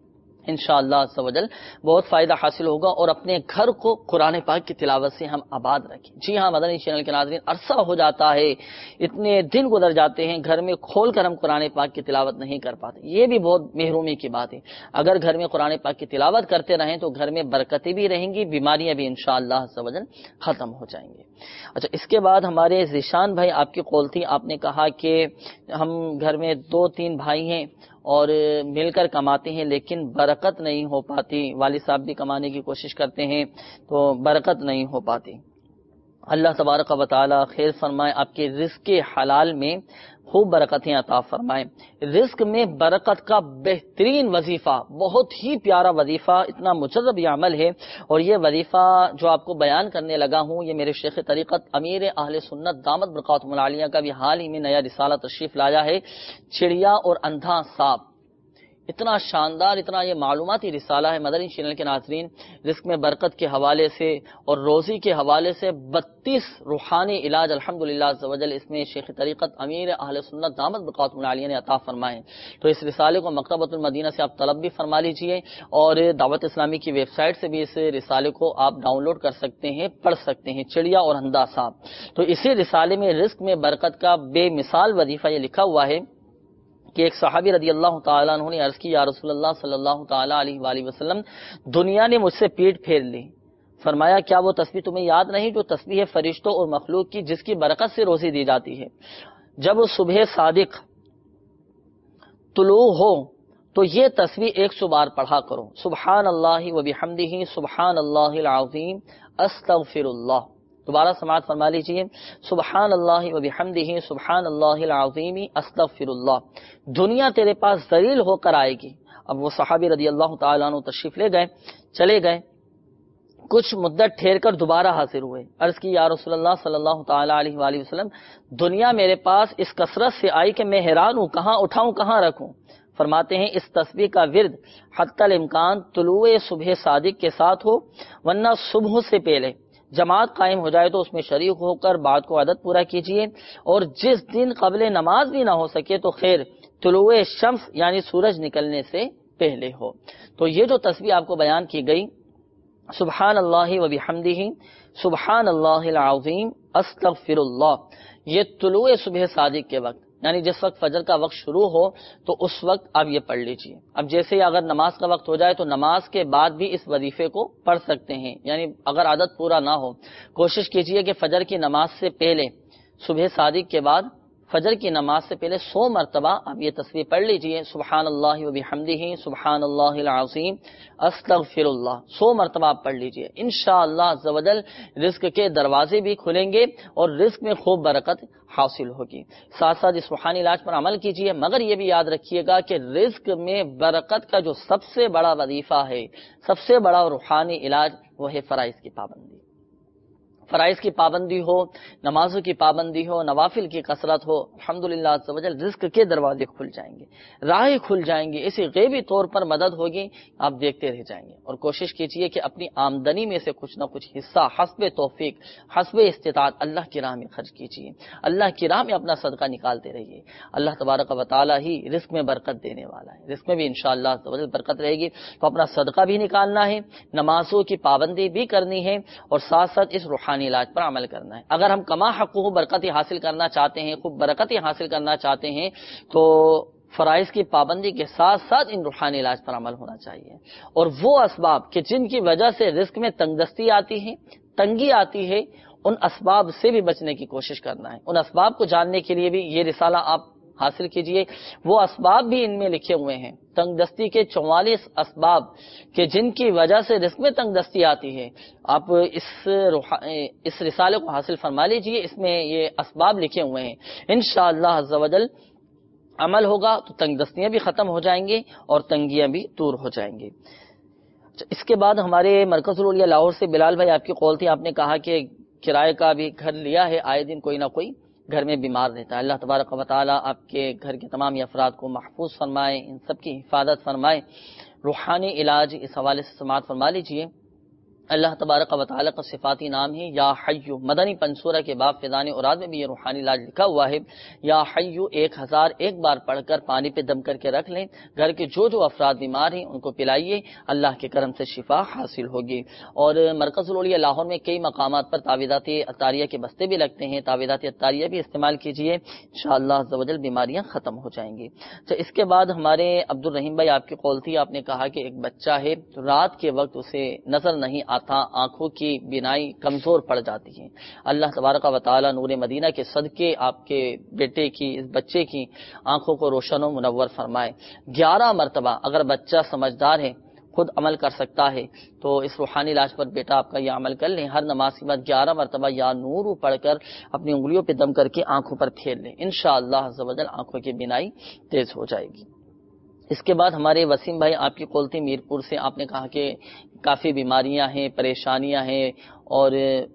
انشاءاللہ عز و جل بہت فائدہ حاصل ہوگا، اور اپنے گھر کو قرآن پاک کی تلاوت سے ہم آباد رکھیں۔ جی ہاں مدنی چینل کے ناظرین، عرصہ ہو جاتا ہے، اتنے دن گزر جاتے ہیں، گھر میں کھول کر ہم قرآن پاک کی تلاوت نہیں کر پاتے، یہ بھی بہت محرومی کی بات ہے۔ اگر گھر میں قرآن پاک کی تلاوت کرتے رہیں تو گھر میں برکتیں بھی رہیں گی، بیماریاں بھی انشاءاللہ عز و جل ختم ہو جائیں گے۔ اچھا، اس کے بعد ہمارے ذیشان بھائی آپ کی قول تھی، آپ نے کہا کہ ہم گھر میں 2-3 بھائی ہیں اور مل کر کماتے ہیں لیکن برکت نہیں ہو پاتی، والد صاحب بھی کمانے کی کوشش کرتے ہیں تو برکت نہیں ہو پاتی۔ اللہ تبارک و تعالی خیر فرمائے، آپ کے رزق حلال میں خوب برکتیں عطا فرمائے۔ رزق میں برکت کا بہترین وظیفہ، بہت ہی پیارا وظیفہ، اتنا مجرب یہ عمل ہے، اور یہ وظیفہ جو آپ کو بیان کرنے لگا ہوں یہ میرے شیخ طریقت امیر اہل سنت دامت برکاتہم العالیہ کا بھی حال ہی میں نیا رسالہ تشریف لایا ہے، چڑیا اور اندھا سانپ۔ اتنا شاندار، اتنا یہ معلوماتی رسالہ ہے مدنی چینل کے ناظرین، رزق میں برکت کے حوالے سے اور روزی کے حوالے سے 32 روحانی علاج الحمدللہ عز و جل اس میں شیخ طریقت امیر اہل سنت دامت برکاتہم العالیہ نے عطا فرمائے۔ تو اس رسالے کو مکتبۃ المدینہ سے آپ طلب بھی فرما لیجئے، اور دعوت اسلامی کی ویب سائٹ سے بھی اس رسالے کو آپ ڈاؤن لوڈ کر سکتے ہیں، پڑھ سکتے ہیں، چڑیا اور اندھا سانپ۔ تو اسی رسالے میں رزق میں برکت کا بے مثال وظیفہ یہ لکھا ہوا ہے کہ ایک صحابی رضی اللہ تعالیٰ عنہ نے عرض کی، یا رسول اللہ صلی اللہ تعالیٰ علیہ وآلہ وسلم، دنیا نے مجھ سے پیٹ پھیر لی۔ فرمایا کیا وہ تسبیح تمہیں یاد نہیں جو تسبیح ہے فرشتوں اور مخلوق کی، جس کی برکت سے روزی دی جاتی ہے؟ جب صبح صادق طلوع ہو تو یہ تسبیح 100 بار پڑھا کرو، سبحان اللہ و بحمدہ سبحان اللہ العظیم استغفر اللہ۔ دوبارہ سماعت فرما لیجیے، سبحان اللہ و بحمدہ سبحان اللہ العظیم استغفر اللہ۔ دنیا تیرے پاس ذلیل ہو کر آئے گی۔ اب وہ صحابی رضی اللہ تعالیٰ عنہ تشریف لے گئے، چلے گئے، کچھ مدت ٹھہر کر دوبارہ حاضر ہوئے، عرض کی یا رسول اللہ صلی اللہ تعالیٰ علیہ وآلہ وسلم، دنیا میرے پاس اس کثرت سے آئی کہ میں حیران ہوں، کہاں اٹھاؤں کہاں رکھوں؟ فرماتے ہیں اس تسبیح کا ورد حتی الامکان طلوع صبح صادق کے ساتھ ہو، ورنہ صبح سے پہلے جماعت قائم ہو جائے تو اس میں شریک ہو کر بعد کو عدد پورا کیجیے، اور جس دن قبل نماز بھی نہ ہو سکے تو خیر طلوع شمس یعنی سورج نکلنے سے پہلے ہو۔ تو یہ جو تسبیح آپ کو بیان کی گئی، سبحان اللہ و بحمدہ سبحان اللہ العظیم استغفر اللہ، یہ طلوع صبح صادق کے وقت یعنی جس وقت فجر کا وقت شروع ہو تو اس وقت آپ یہ پڑھ لیجئے۔ اب جیسے اگر نماز کا وقت ہو جائے تو نماز کے بعد بھی اس وظیفے کو پڑھ سکتے ہیں، یعنی اگر عادت پورا نہ ہو کوشش کیجئے کہ فجر کی نماز سے پہلے، صبح صادق کے بعد فجر کی نماز سے پہلے 100 مرتبہ آپ یہ تسبیح پڑھ لیجئے، سبحان اللہ و بحمدہ سبحان اللہ العظیم استغفر اللہ، 100 مرتبہ آپ پڑھ لیجئے۔ انشاءاللہ عز و جل رزق کے دروازے بھی کھلیں گے اور رزق میں خوب برکت حاصل ہوگی۔ ساتھ ساتھ اس روحانی علاج پر عمل کیجئے، مگر یہ بھی یاد رکھیے گا کہ رزق میں برکت کا جو سب سے بڑا وظیفہ ہے، سب سے بڑا روحانی علاج، وہ ہے فرائض کی پابندی۔ فرائض کی پابندی ہو، نمازوں کی پابندی ہو، نوافل کی کثرت ہو، الحمدللہ عز و جل رزق کے دروازے کھل جائیں گے، راہیں کھل جائیں گے، اسی غیبی طور پر مدد ہوگی، آپ دیکھتے رہ جائیں گے۔ اور کوشش کیجئے کہ اپنی آمدنی میں سے کچھ نہ کچھ حصہ حسب توفیق، حسب استطاعت اللہ کی راہ میں خرچ کیجئے، اللہ کی راہ میں اپنا صدقہ نکالتے رہیے۔ اللہ تبارک و تعالی ہی رزق میں برکت دینے والا ہے، رزق میں بھی انشاءاللہ عز و جل برکت رہے گی۔ تو اپنا صدقہ بھی نکالنا ہے، نمازوں کی پابندی بھی کرنی ہے، اور ساتھ ساتھ اس روحانی علاج پر عمل کرنا ہے۔ اگر ہم کما حقہ برکتیں حاصل کرنا چاہتے ہیں، خوب برکتیں حاصل کرنا چاہتے ہیں، تو فرائض کی پابندی کے ساتھ ساتھ ان روحانی علاج پر عمل ہونا چاہیے، اور وہ اسباب کہ جن کی وجہ سے رزق میں تنگدستی آتی ہے، تنگی آتی ہے، ان اسباب سے بھی بچنے کی کوشش کرنا ہے۔ ان اسباب کو جاننے کے لیے بھی یہ رسالہ آپ حاصل کیجئے، وہ اسباب بھی ان میں لکھے ہوئے ہیں، تنگ دستی کے 44 اسباب کہ جن کی وجہ سے رزق میں تنگ دستی آتی ہے۔ آپ اس رسالے کو حاصل فرما لیجئے، اس میں یہ اسباب لکھے ہوئے ہیں، انشاءاللہ عز و جل عمل ہوگا تو تنگ دستیاں بھی ختم ہو جائیں گے اور تنگیاں بھی دور ہو جائیں گے۔ اس کے بعد ہمارے مرکز الاولیاء لاہور سے بلال بھائی آپ کی قول تھی، آپ نے کہا کہ کرائے کا بھی گھر لیا ہے، آئے دن کوئی نہ کوئی گھر میں بیمار رہتا ہے۔ اللہ تبارک و تعالی آپ کے گھر کے تمام افراد کو محفوظ فرمائے، ان سب کی حفاظت فرمائے۔ روحانی علاج اس حوالے سے سماعت فرما لیجئے۔ اللہ تبارک و تعالی کا صفاتی نام ہے یا حیو. مدنی پنسورہ کے باب فیضان اوراد میں بھی یہ روحانی علاج لکھا ہوا ہے. یا حیو 1001 بار پڑھ کر پانی پہ دم کر کے رکھ لیں. گھر کے جو افراد بیمار ہیں ان کو پلائیے, اللہ کے کرم سے شفا حاصل ہوگی. اور مرکز الاولیاء لاہور میں کئی مقامات پر تعویذات عطاریہ کے بستے بھی لگتے ہیں. تعویذات عطاریہ بھی استعمال کیجیے, انشاءاللہ عز و جل بیماریاں ختم ہو جائیں گی. تو اس کے بعد ہمارے عبد الرحیم بھائی آپ کی قول تھی, آپ نے کہا کہ ایک بچہ ہے رات کے وقت اسے نظر نہیں آتا, آنکھوں کی بینائی کمزور پڑ جاتی ہے. اللہ تبارک و تعالی نور مدینہ کے صدقے آپ کے بیٹے کی, اس بچے کی آنکھوں کو روشن و منور فرمائے. 11 مرتبہ اگر بچہ سمجھدار ہے, خود عمل کر سکتا ہے, تو اس روحانی علاج پر بیٹا آپ کا یہ عمل کر لیں. ہر نماز کے بعد 11 مرتبہ یا نور پڑھ کر اپنی انگلیوں پہ دم کر کے آنکھوں پر پھیر لیں. انشاءاللہ عز و جل آنکھوں کی بینائی تیز ہو جائے گی. اس کے بعد ہمارے وسیم بھائی آپ کی قول تھی میرپور سے, آپ نے کہا کہ کافی بیماریاں ہیں, پریشانیاں ہیں اور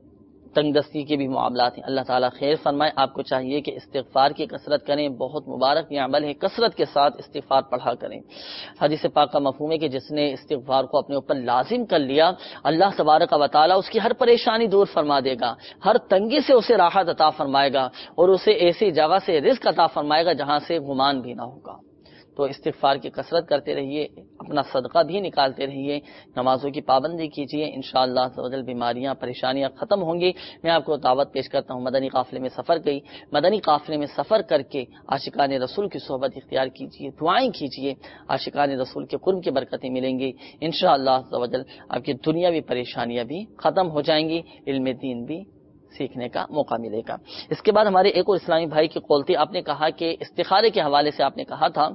تنگ دستی کے بھی معاملات ہیں. اللہ تعالیٰ خیر فرمائے. آپ کو چاہیے کہ استغفار کی کثرت کریں, بہت مبارک یہ عمل ہے, کثرت کے ساتھ استغفار پڑھا کریں. حدیث پاک کا مفہوم ہے کہ جس نے استغفار کو اپنے اوپر لازم کر لیا, اللہ تبارک و تعالیٰ اس کی ہر پریشانی دور فرما دے گا, ہر تنگی سے اسے راحت عطا فرمائے گا اور اسے ایسی جگہ سے رزق عطا فرمائے گا جہاں سے گمان بھی نہ ہوگا. تو استغفار کی کثرت کرتے رہیے, اپنا صدقہ بھی نکالتے رہیے, نمازوں کی پابندی کیجیے, انشاءاللہ عز و جل بیماریاں پریشانیاں ختم ہوں گی. میں آپ کو دعوت پیش کرتا ہوں, مدنی قافلے میں سفر گئی, مدنی قافلے میں سفر کر کے عاشقان رسول کی صحبت اختیار کیجیے, دعائیں کیجیے, عاشقان رسول کے قرب کی برکتیں ملیں گی. انشاءاللہ عز و جل آپ کی دنیاوی پریشانیاں بھی ختم ہو جائیں گی, علم دین بھی سیکھنے کا موقع ملے گا. اس کے بعد ہمارے ایک اور اسلامی بھائی کی قول تھی, آپ نے کہا کہ استخارے کے حوالے سے آپ نے کہا تھا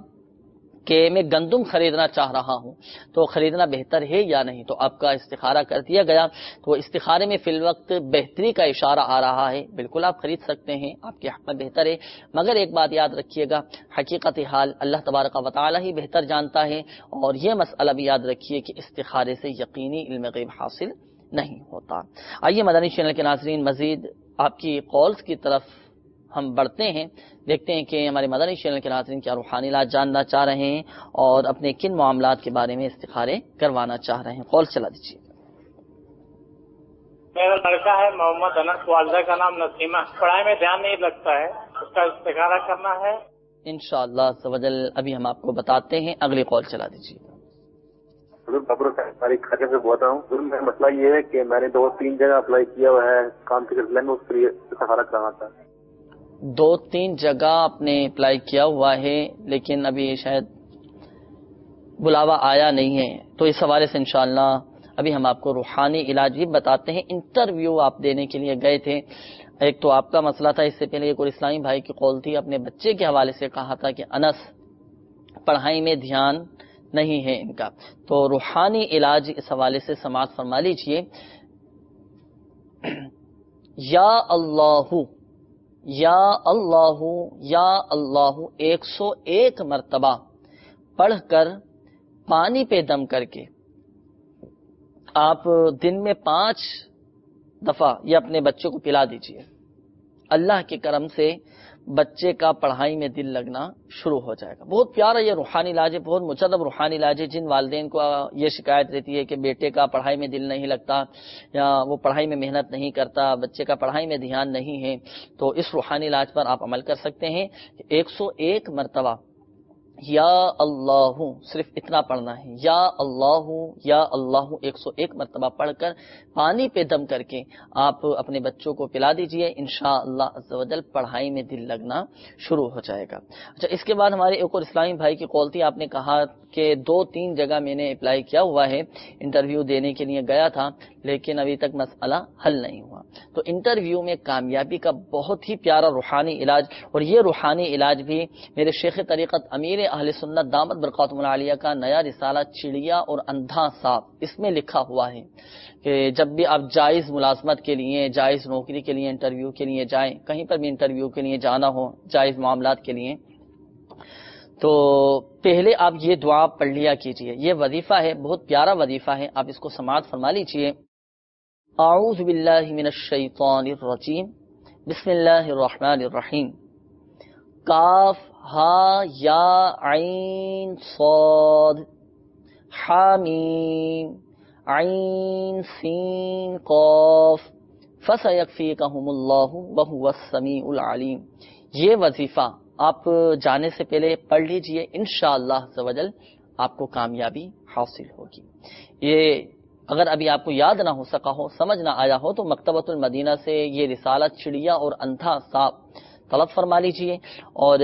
کہ میں گندم خریدنا چاہ رہا ہوں تو خریدنا بہتر ہے یا نہیں, تو آپ کا استخارہ کر دیا گیا. تو استخارے میں فی الوقت بہتری کا اشارہ آ رہا ہے, بالکل آپ خرید سکتے ہیں, آپ کے حق میں بہتر ہے. مگر ایک بات یاد رکھیے گا, حقیقت حال اللہ تبارک و تعالی ہی بہتر جانتا ہے. اور یہ مسئلہ بھی یاد رکھیے کہ استخارے سے یقینی علم غیب حاصل نہیں ہوتا. آئیے مدنی چینل کے ناظرین, مزید آپ کی قولز کی طرف ہم بڑھتے ہیں, دیکھتے ہیں کہ ہمارے مدنی چینل کے ناظرین کیا روحانی علاج جاننا چاہ رہے ہیں اور اپنے کن معاملات کے بارے میں استخارے کروانا چاہ رہے ہیں. قول چلا دیجیے. میرا لڑکا ہے محمد انس, والدہ کا نام نسیمہ, پڑھائی میں دھیان نہیں لگتا ہے, اس کا استخارہ کرنا ہے. انشاءاللہ عز و جل ابھی ہم آپ کو بتاتے ہیں, اگلی قول چلا دیجیے. خاطر سے بولتا ہوں, مسئلہ یہ ہے کہ میں نے 2-3 جگہ اپلائی کیا ہوا ہے کام کے سلسلے میں, اس کے لیے استخارہ کرانا تھا. 2-3 جگہ آپ نے اپلائی کیا ہوا ہے لیکن ابھی شاید بلاوا آیا نہیں ہے, تو اس حوالے سے انشاءاللہ ابھی ہم آپ کو روحانی علاج بھی بتاتے ہیں. انٹرویو آپ دینے کے لیے گئے تھے, ایک تو آپ کا مسئلہ تھا, اس سے پہلے ایک اور اسلامی بھائی کی قول تھی, اپنے بچے کے حوالے سے کہا تھا کہ انس پڑھائی میں دھیان نہیں ہے ان کا. تو روحانی علاج اس حوالے سے سماعت فرما لیجیے. یا اللہ یا اللہ یا اللہ 101 مرتبہ پڑھ کر پانی پہ دم کر کے آپ دن میں 5 دفعہ یہ اپنے بچوں کو پلا دیجیے. اللہ کے کرم سے بچے کا پڑھائی میں دل لگنا شروع ہو جائے گا. بہت پیارا یہ روحانی علاج ہے, بہت مجرب روحانی علاج ہے. جن والدین کو یہ شکایت رہتی ہے کہ بیٹے کا پڑھائی میں دل نہیں لگتا یا وہ پڑھائی میں محنت نہیں کرتا, بچے کا پڑھائی میں دھیان نہیں ہے, تو اس روحانی علاج پر آپ عمل کر سکتے ہیں. 101 مرتبہ یا اللہ, صرف اتنا پڑھنا ہے, یا اللہ 101 مرتبہ پڑھ کر پانی پہ دم کر کے آپ اپنے بچوں کو پلا دیجئے. انشاءاللہ عز و جل پڑھائی میں دل لگنا شروع ہو جائے گا. اچھا, اس کے بعد ہمارے ایک اور اسلامی بھائی کی قول تھی, آپ نے کہا کہ 2-3 جگہ میں نے اپلائی کیا ہوا ہے, انٹرویو دینے کے لیے گیا تھا لیکن ابھی تک مسئلہ حل نہیں ہوا. تو انٹرویو میں کامیابی کا بہت ہی پیارا روحانی علاج, اور یہ روحانی علاج بھی میرے شیخ طریقت امیر اہل سنت دامت برکاتہم العالیہ کا نیا رسالہ چڑیا اور اندھا سانپ, اس میں لکھا ہوا ہے کہ جب بھی آپ جائز ملازمت کے لیے, جائز نوکری کے لیے انٹرویو کے لیے جائیں, کہیں پر بھی انٹرویو کے لیے جانا ہو جائز معاملات کے لیے, تو پہلے آپ یہ دعا پڑھ لیا کیجئے. یہ وظیفہ ہے, بہت پیارا وظیفہ ہے, آپ اس کو سماعت فرما لیجئے. اعوذ باللہ من الشیطان الرجیم, بسم اللہ الرحمن الرحیم. کاف ہا یا عین صاد حامیم عین سین قاف فسیکفیکہم اللہ وہو السمیع العلیم. یہ وظیفہ آپ جانے سے پہلے پڑھ لیجئے، انشاءاللہ عز و جل آپ کو کامیابی حاصل ہوگی. یہ اگر ابھی آپ کو یاد نہ ہو سکا ہو، سمجھ نہ آیا ہو، تو مکتبۃ المدینہ سے یہ رسالہ چڑیا اور اندھا سانپ طلب فرما لیجئے اور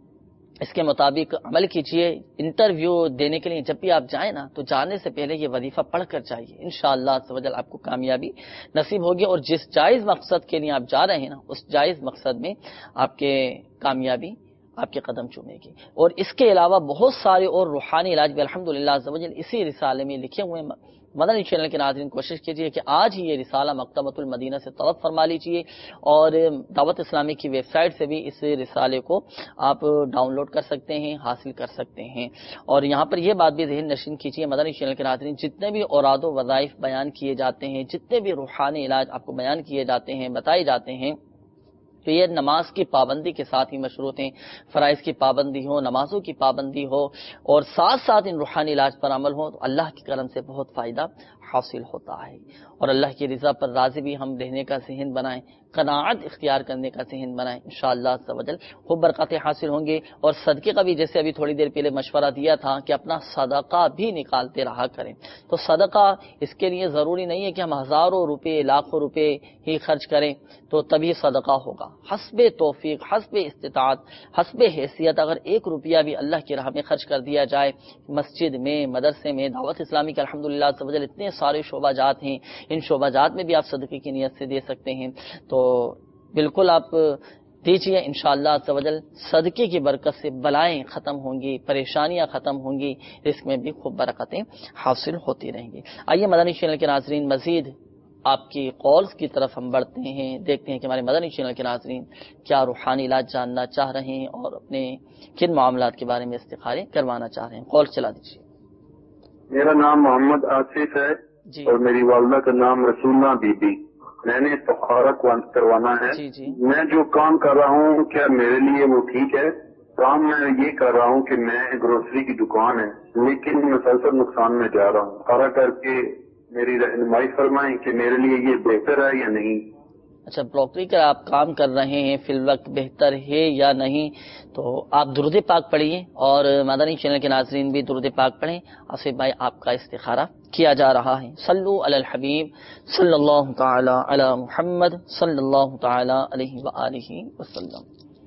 اس کے مطابق عمل کیجئے. انٹرویو دینے کے لیے جب بھی آپ جائیں نا تو جانے سے پہلے یہ وظیفہ پڑھ کر جائیے، انشاءاللہ عز و جل آپ کو کامیابی نصیب ہوگی. اور جس جائز مقصد کے لیے آپ جا رہے ہیں نا، اس جائز مقصد میں آپ کے کامیابی آپ کے قدم چومے گی. اور اس کے علاوہ بہت سارے اور روحانی علاج بھی الحمدللہ عز و جل اسی رسالے میں لکھے ہوئے ہیں. مدنی چینل کے ناظرین کوشش کیجئے کہ آج ہی یہ رسالہ مکتبۃ المدینہ سے طلب فرما لیجئے اور دعوت اسلامی کی ویب سائٹ سے بھی اس رسالے کو آپ ڈاؤن لوڈ کر سکتے ہیں، حاصل کر سکتے ہیں. اور یہاں پر یہ بات بھی ذہن نشین کیجئے مدنی چینل کے ناظرین، جتنے بھی اوراد و وظائف بیان کیے جاتے ہیں، جتنے بھی روحانی علاج آپ کو بیان کیے جاتے ہیں، بتائے جاتے ہیں، تو یہ نماز کی پابندی کے ساتھ ہی مشروط ہیں. فرائض کی پابندی ہو، نمازوں کی پابندی ہو اور ساتھ ساتھ ان روحانی علاج پر عمل ہو تو اللہ کے کرم سے بہت فائدہ حاصل ہوتا ہے. اور اللہ کی رضا پر راضی بھی ہم رہنے کا ذہن بنائیں، قناعت اختیار کرنے کا ذہن بنائیں، انشاءاللہ عز و جل خوب برکاتیں حاصل ہوں گے. اور صدقے کا بھی جیسے ابھی تھوڑی دیر پہلے مشورہ دیا تھا کہ اپنا صدقہ بھی نکالتے رہا کریں. تو صدقہ اس کے لیے ضروری نہیں ہے کہ ہم ہزاروں روپے، لاکھوں روپے ہی خرچ کریں تو تبھی صدقہ ہوگا. حسب توفیق، حسب استطاعت، حسب حیثیت اگر 1 روپیہ بھی اللہ کی راہ میں خرچ کر دیا جائے، مسجد میں، مدرسے میں، دعوت اسلامی کے الحمدللہ عز و جل اتنے سارے شعبہ جات ہیں، ان شعبہ جات میں بھی آپ صدقے کی نیت سے دے سکتے ہیں. تو بالکل آپ دیجیے، انشاءاللہ عز و جل صدقے کی برکت سے بلائیں ختم ہوں گی، پریشانیاں ختم ہوں گی، رزق میں بھی خوب برکتیں حاصل ہوتی رہیں گی. آئیے مدنی چینل کے ناظرین مزید آپ کی کالز کی طرف ہم بڑھتے ہیں، دیکھتے ہیں کہ ہمارے مدنی چینل کے ناظرین کیا روحانی علاج جاننا چاہ رہے ہیں اور اپنے کن معاملات کے بارے میں استخارے کروانا چاہ رہے ہیں. کال چلا دیجیے. میرا نام محمد آصف ہے جی. اور میری والدہ کا نام رسولہ بی بی. میں نے استخارہ کروانا ہے. جی. میں جو کام کر رہا ہوں کیا میرے لیے وہ ٹھیک ہے؟ کام میں یہ کر رہا ہوں کہ میں گروسری کی دکان ہے لیکن مسلسل نقصان میں جا رہا ہوں. سارا کر کے میری رہنمائی فرمائیں کہ میرے لیے یہ بہتر ہے یا نہیں. اچھا، بروکری کا آپ کام کر رہے ہیں، فی الوقت بہتر ہے یا نہیں؟ تو آپ درود پاک پڑھیے اور مدنی چینل کے ناظرین بھی درود پاک پڑھیں. آصف بھائی آپ کا استخارہ کیا جا رہا ہے. صلو علی الحبیب صلی اللہ تعالی علی محمد صلی اللہ تعالی علیہ وآلہ وسلم.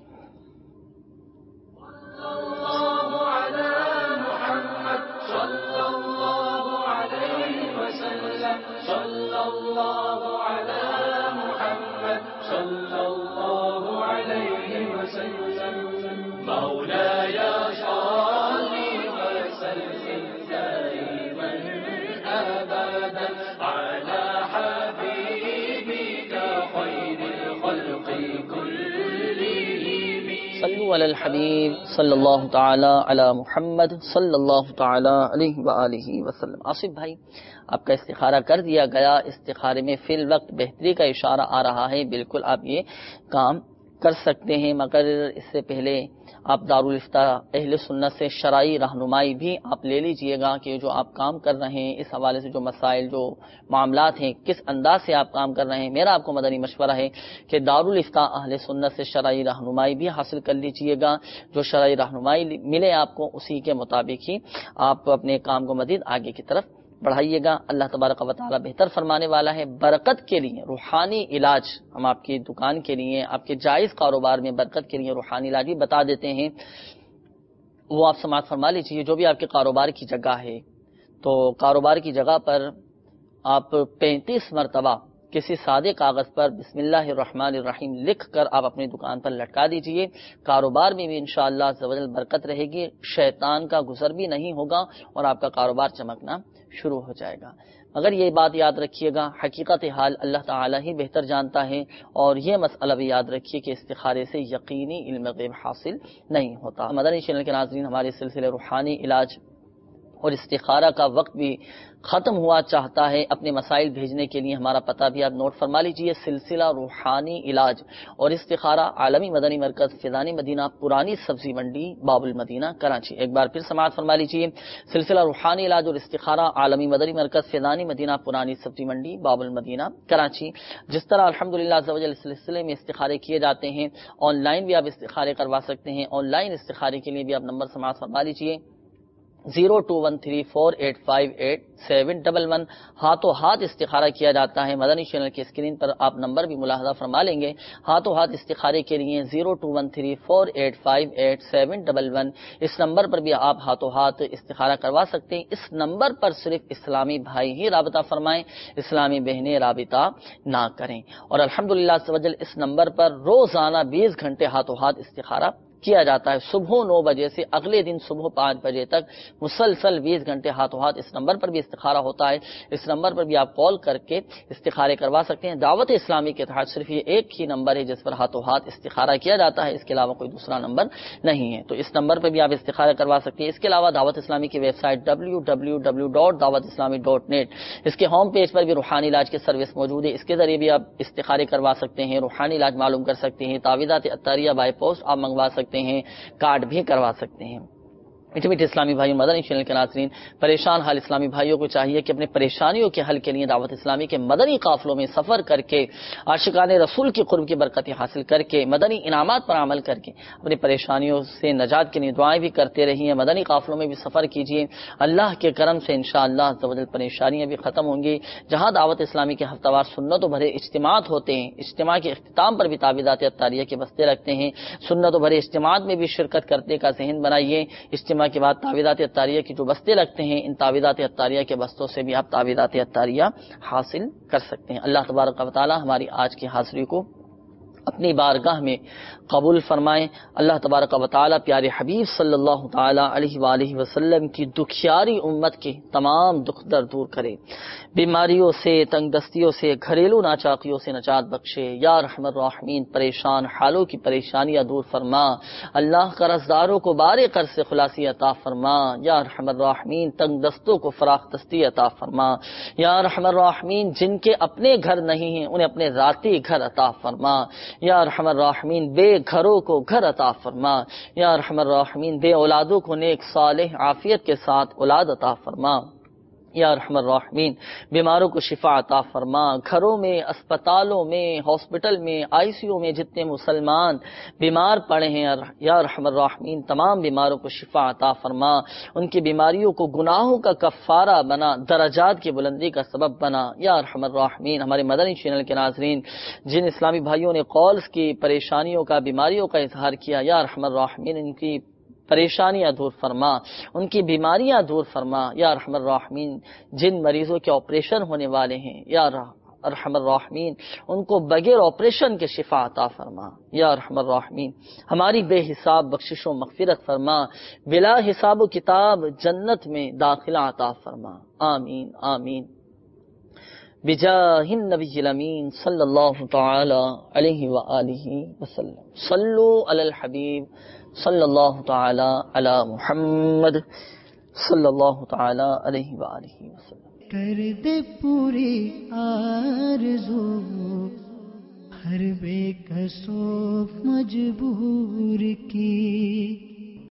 صلو علی الحبیب صلی اللہ تعالی علی محمد صلی اللہ تعالی علیہ وآلہ وسلم. آصف بھائی آپ کا استخارہ کر دیا گیا. استخارے میں فی الوقت بہتری کا اشارہ آ رہا ہے. بالکل آپ یہ کام کر سکتے ہیں، مگر اس سے پہلے آپ دارالفتہ اہل سنت سے شرعی رہنمائی بھی آپ لے لیجئے گا کہ جو آپ کام کر رہے ہیں اس حوالے سے جو مسائل، جو معاملات ہیں، کس انداز سے آپ کام کر رہے ہیں. میرا آپ کو مدنی مشورہ ہے کہ دارالفتہ اہل سنت سے شرعی رہنمائی بھی حاصل کر لیجئے گا. جو شرعی رہنمائی ملے آپ کو اسی کے مطابق ہی آپ اپنے کام کو مزید آگے کی طرف بڑھائیے گا. اللہ تبارک و تعالی بہتر فرمانے والا ہے. برکت کے لیے روحانی علاج ہم آپ کی دکان کے لیے، آپ کے جائز کاروبار میں برکت کے لیے روحانی علاج بھی بتا دیتے ہیں. وہ آپ سماعت فرما لیجیے. جو بھی آپ کے کاروبار کی جگہ ہے تو کاروبار کی جگہ پر آپ 35 مرتبہ کسی سادے کاغذ پر بسم اللہ الرحمن الرحیم لکھ کر آپ اپنی دکان پر لٹکا دیجئے. کاروبار میں بھی انشاءاللہ عز و جل برکت رہے گی، شیطان کا گزر بھی نہیں ہوگا اور آپ کا کاروبار چمکنا شروع ہو جائے گا. مگر یہ بات یاد رکھیے گا، حقیقت حال اللہ تعالی ہی بہتر جانتا ہے. اور یہ مسئلہ بھی یاد رکھیے کہ استخارے سے یقینی علم غیب حاصل نہیں ہوتا. مدنی چینل کے ناظرین، ہمارے سلسلے روحانی علاج اور استخارہ کا وقت بھی ختم ہوا چاہتا ہے، اپنے مسائل بھیجنے کے لیے ہمارا پتہ بھی آپ نوٹ فرما لیجئے، سلسلہ روحانی علاج اور استخارہ، عالمی مدنی مرکز، فیضانی مدینہ، پرانی سبزی منڈی، باب المدینہ، کراچی۔ ایک بار پھر سماعت فرما لیجئے، سلسلہ روحانی علاج اور استخارہ، عالمی مدنی مرکز، فیضانی مدینہ، پرانی سبزی منڈی، باب المدینہ، کراچی۔ جس طرح الحمدللہ عز و جل اس سلسلے میں استخارے کیے جاتے ہیں، آن لائن بھی آپ استخارے کروا سکتے ہیں۔ آن لائن استخارے کے لیے بھی آپ نمبر سماعت فرما لیجئے 0213488711، ہاتھوں ہاتھ استخارہ کیا جاتا ہے۔ مدنی چینل کے اسکرین پر آپ نمبر بھی ملاحظہ فرما لیں گے، ہاتھوں ہاتھ استخارے کے لیے 0213488711، اس نمبر پر بھی آپ ہاتھوں ہاتھ استخارہ کروا سکتے ہیں۔ اس نمبر پر صرف اسلامی بھائی ہی رابطہ فرمائیں، اسلامی بہنیں رابطہ نہ کریں۔ اور الحمدللہ عز و جل اس نمبر پر روزانہ 20 گھنٹے ہاتھوں ہاتھ استخارہ کیا جاتا ہے، صبح 9 بجے سے اگلے دن صبح 5 بجے تک مسلسل 20 گھنٹے ہاتھوں ہاتھ اس نمبر پر بھی استخارہ ہوتا ہے۔ اس نمبر پر بھی آپ کال کر کے استخارے کروا سکتے ہیں۔ دعوت اسلامی کے تحت صرف یہ ایک ہی نمبر ہے جس پر ہاتھوں ہاتھ استخارہ کیا جاتا ہے، اس کے علاوہ کوئی دوسرا نمبر نہیں ہے، تو اس نمبر پر بھی آپ استخارہ کروا سکتے ہیں۔ اس کے علاوہ دعوت اسلامی کی ویب سائٹ www.dawatislami.net، اس کے ہوم پیج پر بھی روحانی علاج کی سروس موجود ہے، اس کے ذریعے بھی آپ استخارے کروا سکتے ہیں، روحانی علاج معلوم کر سکتے ہیں، تعویذات عطاریہ بائی پوسٹ آپ منگوا سکتے ہیں، کارڈ بھی کروا سکتے ہیں۔ میٹھے میٹھے اسلامی بھائیوں، مدنی چینل کے ناظرین، پریشان حال اسلامی بھائیوں کو چاہیے کہ اپنے پریشانیوں کے حل کے لیے دعوت اسلامی کے مدنی قافلوں میں سفر کر کے، عاشقان رسول کی قرب کی برکتیں حاصل کر کے، مدنی انعامات پر عمل کر کے اپنی پریشانیوں سے نجات کے لیے دعائیں بھی کرتے رہیے، مدنی قافلوں میں بھی سفر کیجیے۔ اللہ کے کرم سے انشاءاللہ عز و جل پریشانیاں بھی ختم ہوں گی۔ جہاں دعوت اسلامی کے ہفتہ وار سنتوں بھرے اجتماعات ہوتے ہیں، اجتماع کے اختتام پر بھی تعویذات عطاریہ کے بستے رکھتے ہیں، سنتوں بھرے اجتماعات میں بھی شرکت کرنے کا ذہن بنائیے۔ اجتماع کے بعد تعویذات عطاریہ کی جو بستے لگتے ہیں، ان تعویذات عطاریہ کے بستوں سے بھی آپ تعویذات عطاریہ حاصل کر سکتے ہیں۔ اللہ تبارک و تعالی ہماری آج کی حاضری کو اپنی بارگاہ میں قبول فرمائیں۔ اللہ تبارک و تعالی پیارے حبیب صلی اللہ تعالی علیہ وآلہ وسلم کی دکھیاری امت کے تمام دکھ درد دور کرے، بیماریوں سے، تنگ دستیوں سے، گھریلو ناچاقیوں سے نجات بخشے۔ یا ارحم الراحمین پریشان حالوں کی پریشانیاں دور فرما، اللہ قرض داروں کو بارے قرض سے خلاصی عطا فرما۔ یا ارحم الراحمین تنگ دستوں کو فراخ دستی عطا فرما۔ یا ارحم الراحمین جن کے اپنے گھر نہیں ہیں انہیں اپنے ذاتی گھر عطا فرما۔ یا ارحم الراحمین بے گھروں کو گھر عطا فرما۔ یا ارحم الراحمین بے اولادوں کو نیک صالح عافیت کے ساتھ اولاد عطا فرما۔ یا ارحم الراحمین بیماروں کو شفا عطا فرما۔ گھروں میں، اسپتالوں میں، ہاسپٹل میں، آئی سی یو میں جتنے مسلمان بیمار پڑے ہیں، یا ارحم الراحمین تمام بیماروں کو شفا عطا فرما، ان کی بیماریوں کو گناہوں کا کفارہ بنا، درجات کی بلندی کا سبب بنا۔ یا ارحم الراحمین ہمارے مدنی چینل کے ناظرین جن اسلامی بھائیوں نے کالز کی پریشانیوں کا، بیماریوں کا اظہار کیا، یا ارحم الراحمین ان کی پریشانیاں دور فرما، ان کی بیماریاں دور فرما۔ یا ارحم الراحمین جن مریضوں کے آپریشن ہونے والے ہیں، یا ارحم الراحمین ان کو بغیر آپریشن کے شفا عطا فرما۔ یا ارحم الراحمین ہماری بے حساب بخشش و مغفرت فرما، بلا حساب و کتاب جنت میں داخلہ عطا فرما۔ آمین آمین بجاہ النبی الامین صلی اللہ تعالی علیہ وآلہ وسلم۔ صلو علی الحبیب صلی اللہ تعالی علی محمد صلی اللہ تعالی علیہ وآلہ وسلم۔ کر دے پوری آرزو ہر بے کسو مجبور کی،